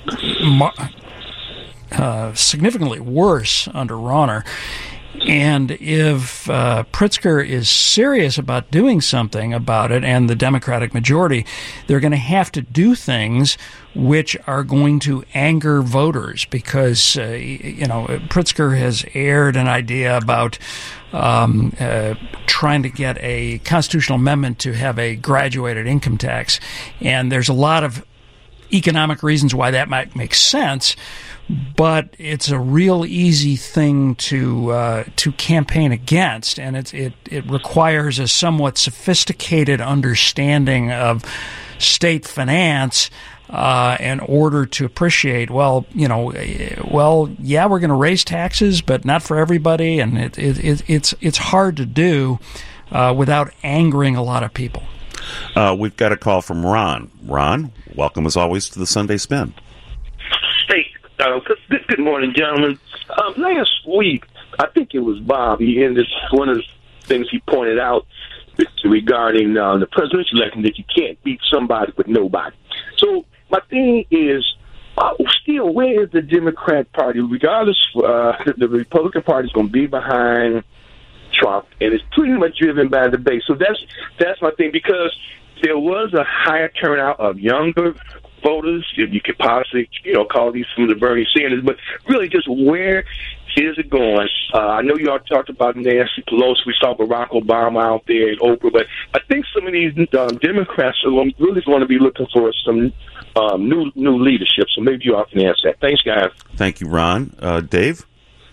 uh, significantly worse under Rauner. And if uh, Pritzker is serious about doing something about it, and the Democratic majority, they're going to have to do things which are going to anger voters, because, uh, you know, Pritzker has aired an idea about um, uh, trying to get a constitutional amendment to have a graduated income tax. And there's a lot of economic reasons why that might make sense, but it's a real easy thing to uh, to campaign against, and it, it it requires a somewhat sophisticated understanding of state finance uh, in order to appreciate, well, you know, well, yeah, we're going to raise taxes, but not for everybody, and it, it, it it's it's hard to do uh, without angering a lot of people. Uh, we've got a call from Ron. Ron, welcome as always to the Sunday Spin. Hey, uh, good, good morning, gentlemen. Um, last week, I think it was Bob. He ended one of the things he pointed out regarding uh, the presidential election, that you can't beat somebody with nobody. So my thing is, uh, still, where is the Democrat Party? Regardless, uh, the Republican Party is going to be behind Trump, and it's pretty much driven by the base. So that's that's my thing, because there was a higher turnout of younger voters, if you could possibly, you know, call these from the Bernie Sanders, but really just where is it going? Uh, I know you all talked about Nancy Pelosi. We saw Barack Obama out there and Oprah, but I think some of these um, Democrats are really going to be looking for some um, new new leadership. So maybe you all can answer that. Thanks, guys. Thank you, Ron. Uh, Dave?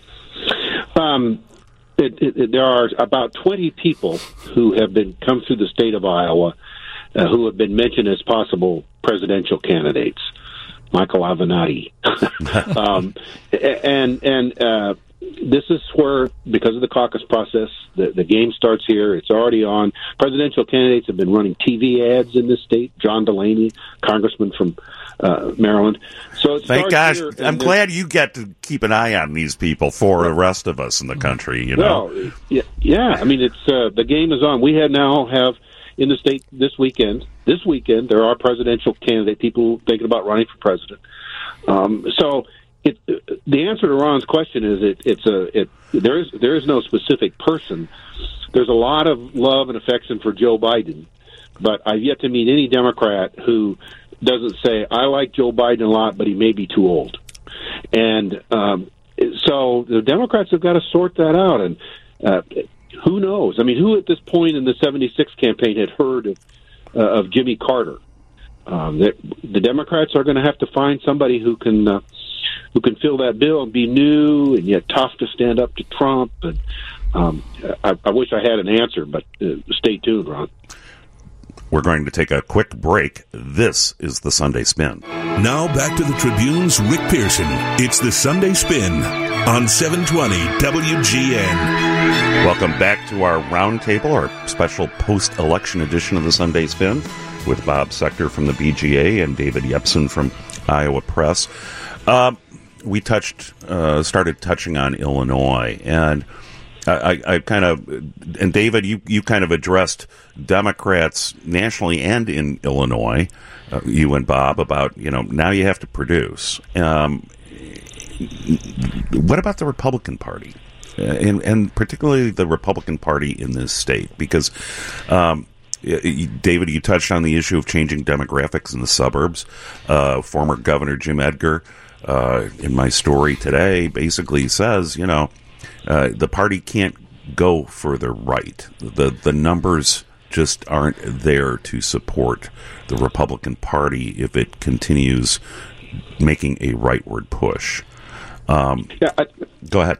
Um, it, it, there are about twenty people who have been come through the state of Iowa uh, who have been mentioned as possible presidential candidates. Michael Avenatti. um, and and uh, this is where, because of the caucus process, the, the game starts here. It's already on. Presidential candidates have been running T V ads in this state. John Delaney, congressman from uh, Maryland. So it Thank starts gosh. here, I'm glad you get to keep an eye on these people for the rest of us in the country, you know? Well, yeah, yeah. I mean, it's uh, the game is on. We have now have in the state this weekend. This weekend, there are presidential candidate people thinking about running for president. Um, so, it, the answer to Ron's question is it, it's a it, there is there is no specific person. There's a lot of love and affection for Joe Biden, but I've yet to meet any Democrat who doesn't say, I like Joe Biden a lot, but he may be too old. And um, so the Democrats have got to sort that out. And uh, who knows? I mean, who at this point in the seventy-six campaign had heard of, uh, of Jimmy Carter? Um, the, the Democrats are going to have to find somebody who can uh, who can fill that bill and be new and yet tough to stand up to Trump. And um, I, I wish I had an answer, but uh, stay tuned, Ron. We're going to take a quick break. This is the Sunday Spin. Now back to the Tribune's Rick Pearson. It's the Sunday Spin on seven twenty W G N. Welcome back to our roundtable, our special post-election edition of the Sunday Spin, with Bob Sector from the B G A and David Yepsen from Iowa Press. Uh, we touched, uh, started touching on Illinois, and I, I, I kind of, and David, you, you kind of addressed Democrats nationally and in Illinois, uh, you and Bob, about, you know, now you have to produce. Um, what about the Republican Party? Uh, and, and particularly the Republican Party in this state? Because, um, David, you touched on the issue of changing demographics in the suburbs. Uh, former Governor Jim Edgar, uh, in my story today, basically says, you know, uh, the party can't go further right. The the numbers just aren't there to support the Republican Party if it continues making a rightward push. Um, yeah, I, go ahead.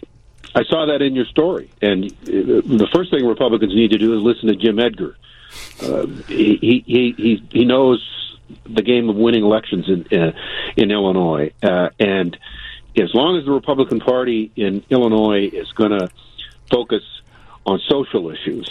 I saw that in your story, and the first thing Republicans need to do is listen to Jim Edgar. Uh, he, he he he knows the game of winning elections in uh, in Illinois, uh, and as long as the Republican Party in Illinois is going to focus on social issues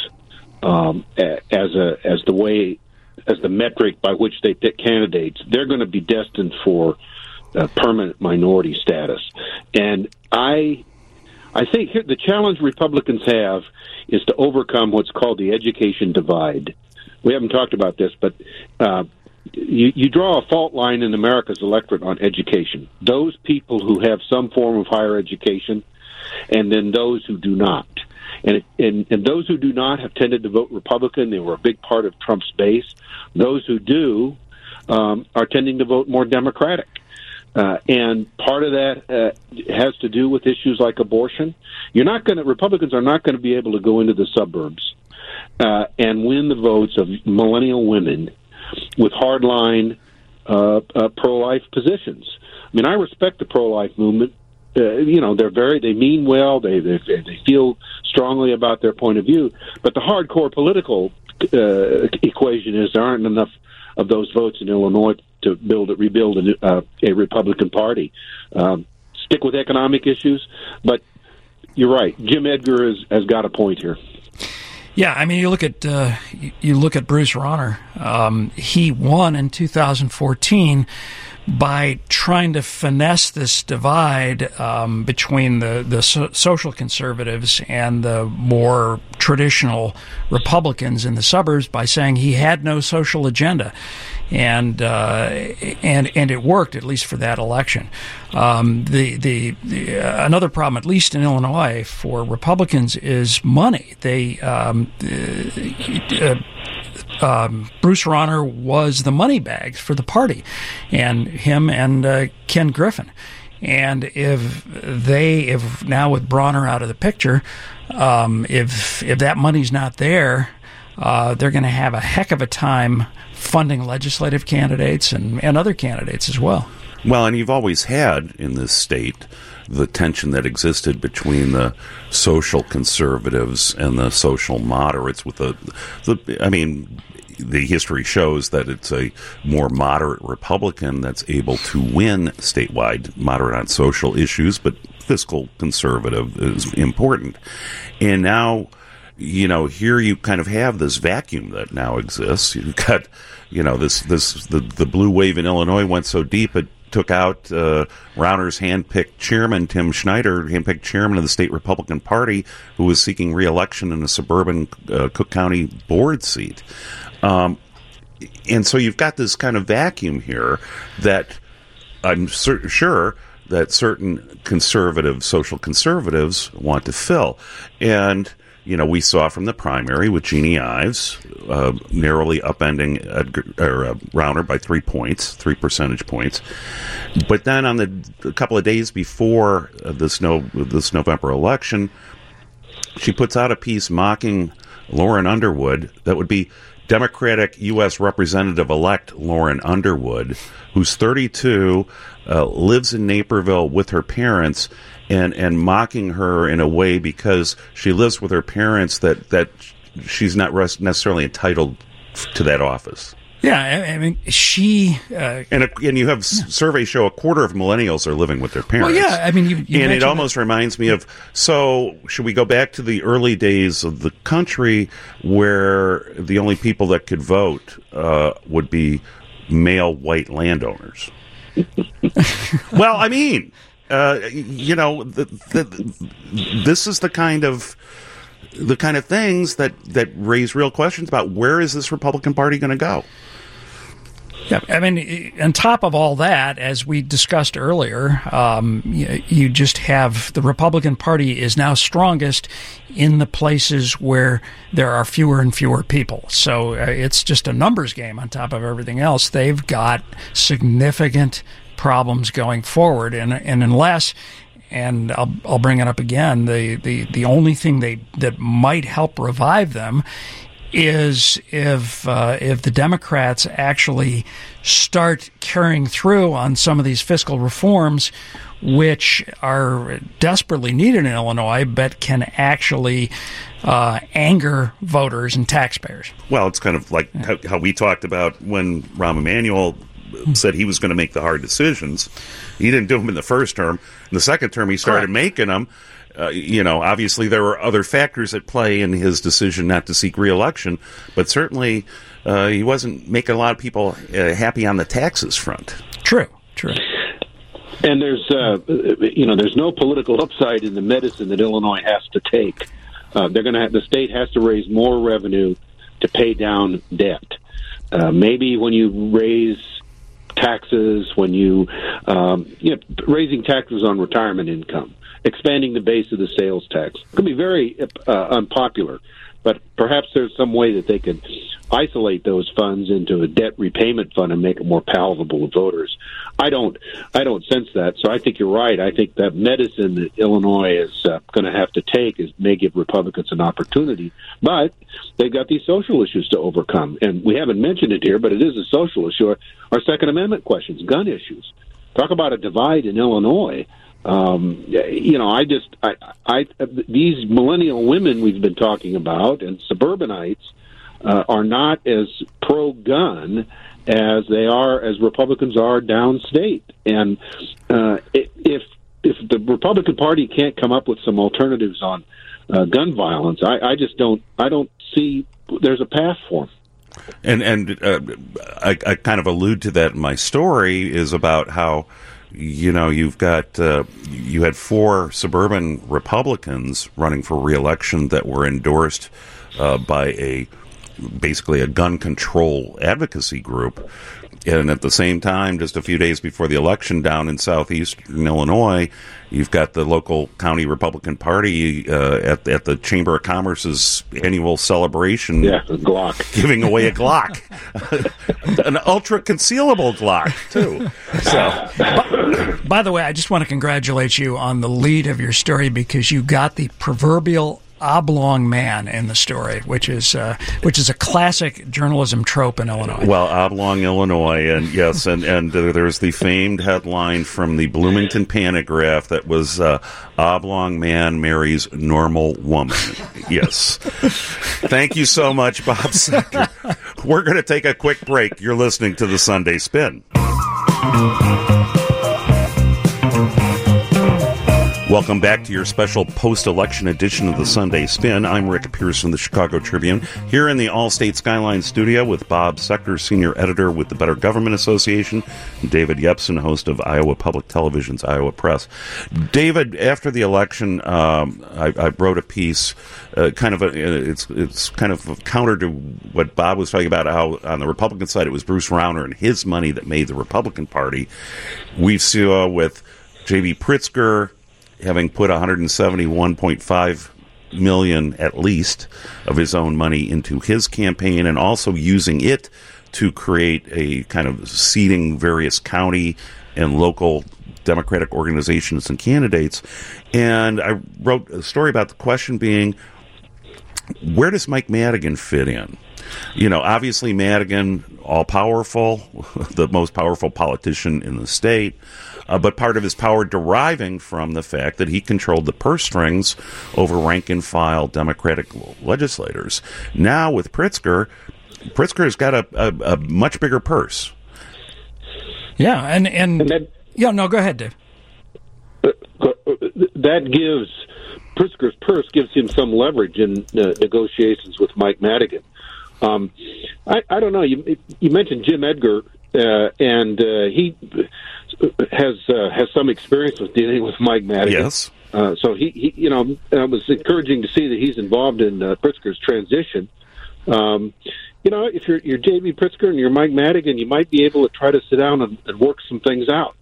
um, as a as the way as the metric by which they pick candidates, they're going to be destined for uh, permanent minority status. And I. I think here, the challenge Republicans have is to overcome what's called the education divide. We haven't talked about this, but uh, you, you draw a fault line in America's electorate on education. Those people who have some form of higher education, and then those who do not. And, and, and those who do not have tended to vote Republican. They were a big part of Trump's base. Those who do um, are tending to vote more Democratic. Uh, and part of that uh, has to do with issues like abortion. You're not going to Republicans are not going to be able to go into the suburbs uh, and win the votes of millennial women with hardline uh, uh, pro-life positions. I mean, I respect the pro-life movement. Uh, you know, they're very they mean well. They, they they feel strongly about their point of view. But the hardcore political uh, equation is there aren't enough of those votes in Illinois to build a, rebuild a, uh, a Republican Party. Um, stick with economic issues, but you're right. Jim Edgar is, has got a point here. Yeah, I mean, you look at uh, you look at Bruce Rauner. Um, he won in two thousand fourteen by trying to finesse this divide um, between the the so- social conservatives and the more traditional Republicans in the suburbs by saying he had no social agenda, and uh, and and it worked, at least for that election. Um, the the, the uh, another problem, at least in Illinois, for Republicans is money. They um, uh, Um, Bruce Rauner was the money bags for the party, and him and uh, Ken Griffin. And if they, if now with Bronner out of the picture, um, if if that money's not there, uh, they're going to have a heck of a time funding legislative candidates and, and other candidates as well. Well, and you've always had in this state the tension that existed between the social conservatives and the social moderates. With the, the I mean, the history shows that it's a more moderate Republican that's able to win statewide, moderate on social issues, but fiscal conservative is important. And now, you know, here you kind of have this vacuum that now exists. You've got, you know, this this the the blue wave in Illinois went so deep it took out uh, Rauner's hand-picked chairman, Tim Schneider, hand-picked chairman of the state Republican Party, who was seeking re-election in a suburban uh, Cook County board seat. Um, and so you've got this kind of vacuum here that I'm sur- sure that certain conservative, social conservatives want to fill. And you know, we saw from the primary with Jeannie Ives uh, narrowly upending Edgar, or, uh, Rauner by three points, three percentage points. But then on the a couple of days before uh, this no this November election, she puts out a piece mocking Lauren Underwood that would be Democratic U S Representative-elect Lauren Underwood, who's thirty-two, uh, lives in Naperville with her parents, and, and mocking her in a way because she lives with her parents that, that she's not necessarily entitled to that office. Yeah, I, I mean, she... Uh, and a, and you have yeah. surveys show a quarter of millennials are living with their parents. Well, yeah, I mean... You, you and it almost that. reminds me of, so should we go back to the early days of the country where the only people that could vote uh, would be male white landowners? Well, I mean, uh, you know, the, the, this is the kind of... the kind of things that, that raise real questions about where is this Republican Party going to go? Yeah, I mean, on top of all that, as we discussed earlier, um, you, you just have the Republican Party is now strongest in the places where there are fewer and fewer people. So uh, it's just a numbers game on top of everything else. They've got significant problems going forward, and and unless... And I'll I'll bring it up again. The, the, the only thing they that might help revive them is if uh, if the Democrats actually start carrying through on some of these fiscal reforms, which are desperately needed in Illinois, but can actually uh, anger voters and taxpayers. Well, it's kind of like yeah. how, how we talked about when Rahm Emanuel said he was going to make the hard decisions. He didn't do them in the first term. In the second term, he started Correct. making them. Uh, you know, obviously there were other factors at play in his decision not to seek re-election, but certainly uh, he wasn't making a lot of people uh, happy on the taxes front. True, true. And there's, uh, you know, there's no political upside in the medicine that Illinois has to take. Uh, they're going to have, the state has to raise more revenue to pay down debt. Uh, maybe when you raise taxes, when you, um, you know, raising taxes on retirement income, expanding the base of the sales tax. It could be very uh, unpopular, but perhaps there's some way that they could isolate those funds into a debt repayment fund and make it more palatable to voters. I don't, I don't sense that. So I think you're right. I think that medicine that Illinois is uh, going to have to take is may give Republicans an opportunity, but they've got these social issues to overcome. And we haven't mentioned it here, but it is a social issue. Our, our Second Amendment questions, gun issues. Talk about a divide in Illinois. Um, you know, I just, I, I, these millennial women we've been talking about and suburbanites uh, are not as pro-gun as they are, as Republicans are downstate. And uh, if if the Republican Party can't come up with some alternatives on uh, gun violence, I, I just don't, I don't see there's a path for them. And and uh, I, I kind of allude to that in my story is about how, you know, you've got, uh, you had four suburban Republicans running for re-election that were endorsed uh, by a, basically a gun control advocacy group. And at the same time, just a few days before the election down in southeastern Illinois, you've got the local county Republican Party uh, at, at the Chamber of Commerce's annual celebration. Yeah, a Glock. Giving away a Glock. An ultra-concealable Glock, too. So, by, by the way, I just want to congratulate you on the lead of your story because you got the proverbial oblong man in the story, which is uh, which is a classic journalism trope in Illinois. Well, oblong Illinois, and yes, and and uh, there's the famed headline from the Bloomington Panagraph that was uh, "Oblong Man Marries Normal Woman." Yes. Thank you so much, Bob Sector. We're going to take a quick break. You're listening to the Sunday Spin. Welcome back to your special post-election edition of the Sunday Spin. I'm Rick Pearson, the Chicago Tribune, here in the Allstate Skyline studio with Bob Sector, senior editor with the Better Government Association, and David Yepsen, host of Iowa Public Television's Iowa Press. David, after the election, um, I, I wrote a piece, uh, kind of a, it's it's kind of counter to what Bob was talking about. How on the Republican side it was Bruce Rauner and his money that made the Republican Party. We saw with J B Pritzker having put one hundred seventy-one point five million dollars at least of his own money into his campaign and also using it to create a kind of seeding various county and local Democratic organizations and candidates. And I wrote a story about the question being, where does Mike Madigan fit in? You know, obviously Madigan, all-powerful, the most powerful politician in the state, Uh, but part of his power deriving from the fact that he controlled the purse strings over rank-and-file Democratic legislators. Now, with Pritzker, Pritzker's got a, a, a much bigger purse. Yeah, and, and, and that, yeah, no, go ahead, Dave. That gives Pritzker's purse gives him some leverage in uh, negotiations with Mike Madigan. Um, I, I don't know. You, you mentioned Jim Edgar, uh, and uh, he has uh, has some experience with dealing with Mike Madigan. Yes. Uh, so he, he, you know, it was encouraging to see that he's involved in uh, Pritzker's transition. Um, you know, if you're, you're J B Pritzker and you're Mike Madigan, you might be able to try to sit down and, and work some things out.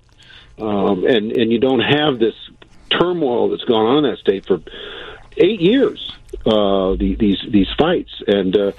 Um, and, and you don't have this turmoil that's gone on in that state for eight years, uh, the, these these fights, and uh,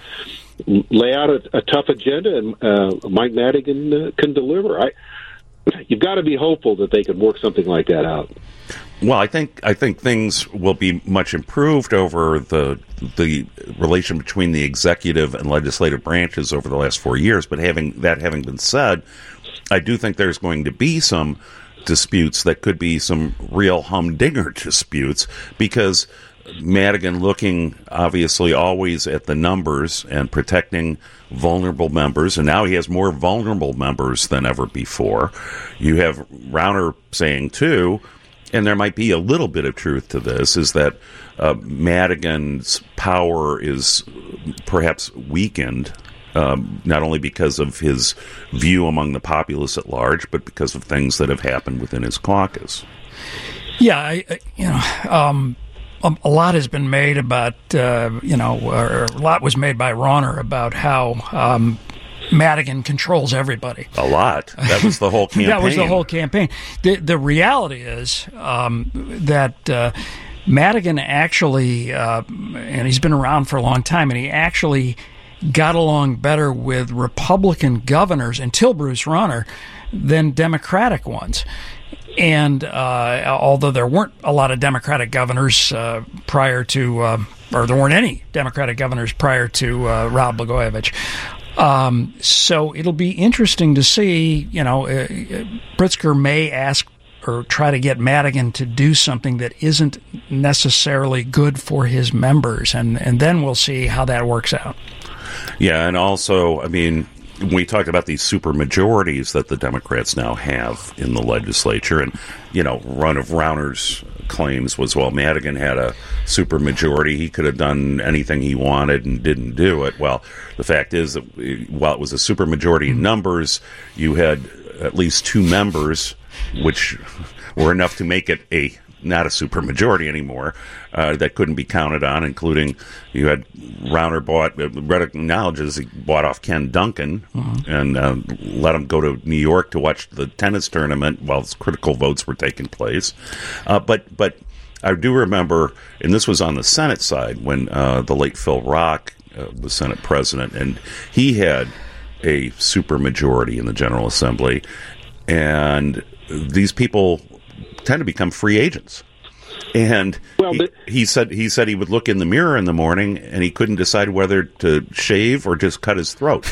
lay out a, a tough agenda, and uh, Mike Madigan uh, can deliver. I, you've got to be hopeful that they can work something like that out. Well, I think I think things will be much improved over the the relation between the executive and legislative branches over the last four years. But having that having been said, I do think there's going to be some disputes that could be some real humdinger disputes, because Madigan, looking obviously always at the numbers and protecting vulnerable members, and now he has more vulnerable members than ever before. You have Rauner saying too, and there might be a little bit of truth to this, is that uh, Madigan's power is perhaps weakened, um, not only because of his view among the populace at large, but because of things that have happened within his caucus. Yeah, I, I, you know, um, a, a lot has been made about, uh, you know, or a lot was made by Rauner about how um, Madigan controls everybody. A lot. That was the whole campaign. That was the whole campaign. The, the reality is um, that uh, Madigan actually, uh, and he's been around for a long time, and he actually got along better with Republican governors until Bruce Rauner than Democratic ones. And uh, although there weren't a lot of Democratic governors uh, prior to, uh, or there weren't any Democratic governors prior to uh, Rod Blagojevich. Um, so it'll be interesting to see, you know, uh, Pritzker may ask or try to get Madigan to do something that isn't necessarily good for his members, and, and then we'll see how that works out. Yeah, and also, I mean, we talked about these super majorities that the Democrats now have in the legislature, and, you know, one of Rauner's claims was, well, Madigan had a super majority. He could have done anything he wanted and didn't do it. Well, the fact is that while it was a super majority in numbers, you had at least two members, which were enough to make it a not a super majority anymore, uh, that couldn't be counted on, including you had Rauner bought, uh, Reddick acknowledges he bought off Ken Duncan mm-hmm. and uh, let him go to New York to watch the tennis tournament while critical votes were taking place. Uh, but, but I do remember, and this was on the Senate side, when uh, the late Phil Rock uh, was Senate president, and he had a super majority in the General Assembly, and these people tend to become free agents. And well, he, he said he said he would look in the mirror in the morning and he couldn't decide whether to shave or just cut his throat.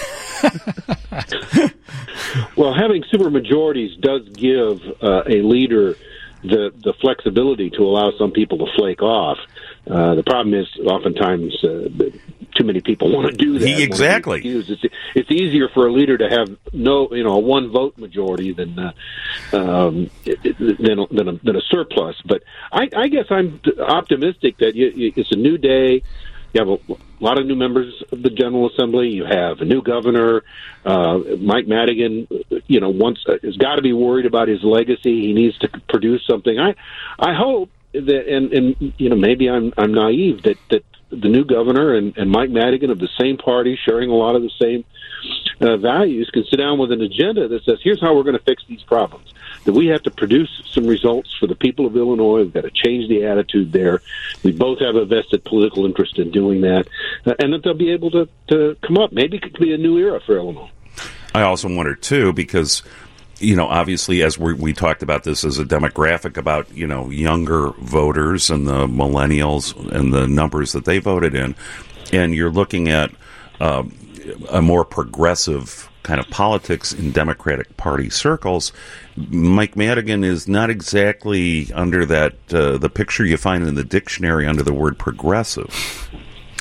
Well, having super majorities does give uh, a leader the the flexibility to allow some people to flake off. Uh, the problem is oftentimes uh, too many people want to do that. He, exactly. It's, it's easier for a leader to have no, you know, a one vote majority than uh, um, than, than, a, than a surplus. But I, I guess I'm optimistic that you, you, it's a new day. You have a lot of new members of the General Assembly. You have a new governor. Uh, Mike Madigan, you know, once uh, has got to be worried about his legacy. He needs to produce something. I, I hope that, and, and you know, maybe I'm I'm naive that that the new governor and, and Mike Madigan of the same party, sharing a lot of the same uh, values, can sit down with an agenda that says, here's how we're going to fix these problems. That we have to produce some results for the people of Illinois. We've got to change the attitude there. We both have a vested political interest in doing that. Uh, and that they'll be able to, to come up. Maybe it could be a new era for Illinois. I also wonder, too, because, you know, obviously, as we, we talked about this as a demographic about, you know, younger voters and the millennials and the numbers that they voted in, and you're looking at uh, a more progressive kind of politics in Democratic Party circles, Mike Madigan is not exactly under that, uh, the picture you find in the dictionary under the word progressive.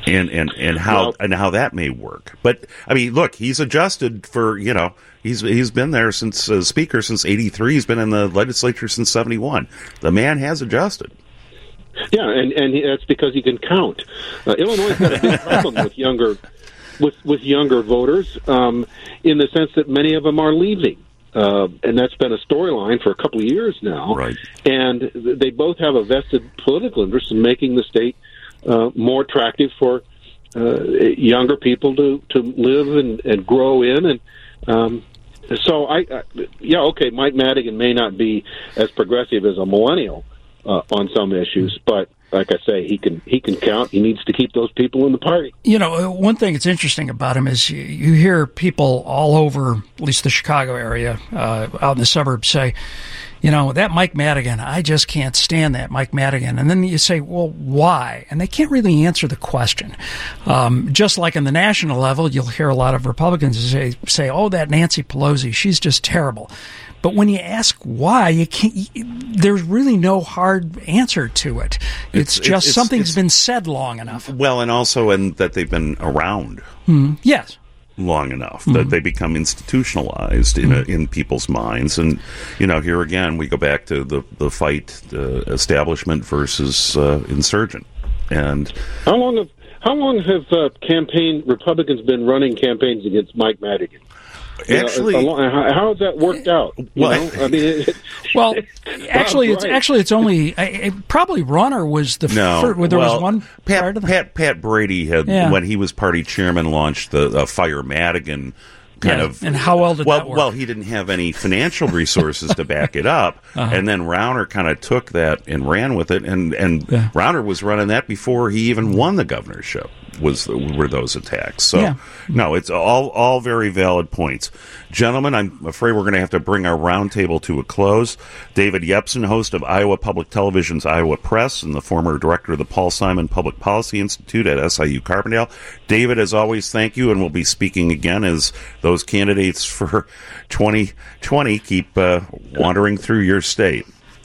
and and and how Well, and how that may work. But I mean, look, he's adjusted for you know he's he's been there since uh, Speaker since eighty-three. He's been in the legislature since seventy-one. The man has adjusted. Yeah, and and he, that's because he can count. Uh, Illinois has got a big problem with younger with with younger voters, um, in the sense that many of them are leaving. Uh, and that's been a storyline for a couple of years now. Right. And they both have a vested political interest in making the state uh, more attractive for uh, younger people to, to live and, and grow in. And um, so, I, I, yeah, okay, Mike Madigan may not be as progressive as a millennial uh, on some issues, but like I say, he can he can count. He needs to keep those people in the party. You know, one thing that's interesting about him is you, you hear people all over, at least the Chicago area, uh, out in the suburbs, say, you know, that Mike Madigan, I just can't stand that Mike Madigan. And then you say, well, why? And they can't really answer the question. Um, just like in the national level, you'll hear a lot of Republicans say, say, oh, that Nancy Pelosi, she's just terrible. But when you ask why, you can't. There's really no hard answer to it. It's, it's just it's, something's it's, been said long enough. Well, and also in that they've been around. Mm, yes. Long enough Mm-hmm. that they become institutionalized in Mm-hmm. a, in people's minds, and you know, here again we go back to the the fight, the establishment versus uh, insurgent. And how long have how long have uh, campaign Republicans been running campaigns against Mike Madigan? Actually, you know, how, how has that worked out? You well, know? I mean, it, well, actually, it's right. actually it's only I, probably Runner was the no. first. There well, was one Pat, prior to that. Pat Pat Brady had Yeah. when he was party chairman launched the uh, Fire Madigan. Kind Yeah, of, and how well did well, that work? Well, he didn't have any financial resources to back it up, Uh-huh. and then Rauner kind of took that and ran with it, and and Yeah. Rauner was running that before he even won the governorship. Was were those attacks? So Yeah. no, it's all all very valid points, gentlemen. I'm afraid we're going to have to bring our roundtable to a close. David Yepsen, host of Iowa Public Television's Iowa Press and the former director of the Paul Simon Public Policy Institute at S I U Carbondale. David, as always, thank you, and we'll be speaking again as those candidates for twenty twenty keep uh, wandering through your state.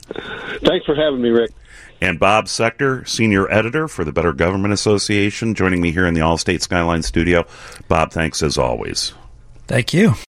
Thanks for having me, Rick. And Bob Sector, senior editor for the Better Government Association, joining me here in the All-State Skyline studio. Bob, thanks as always. Thank you.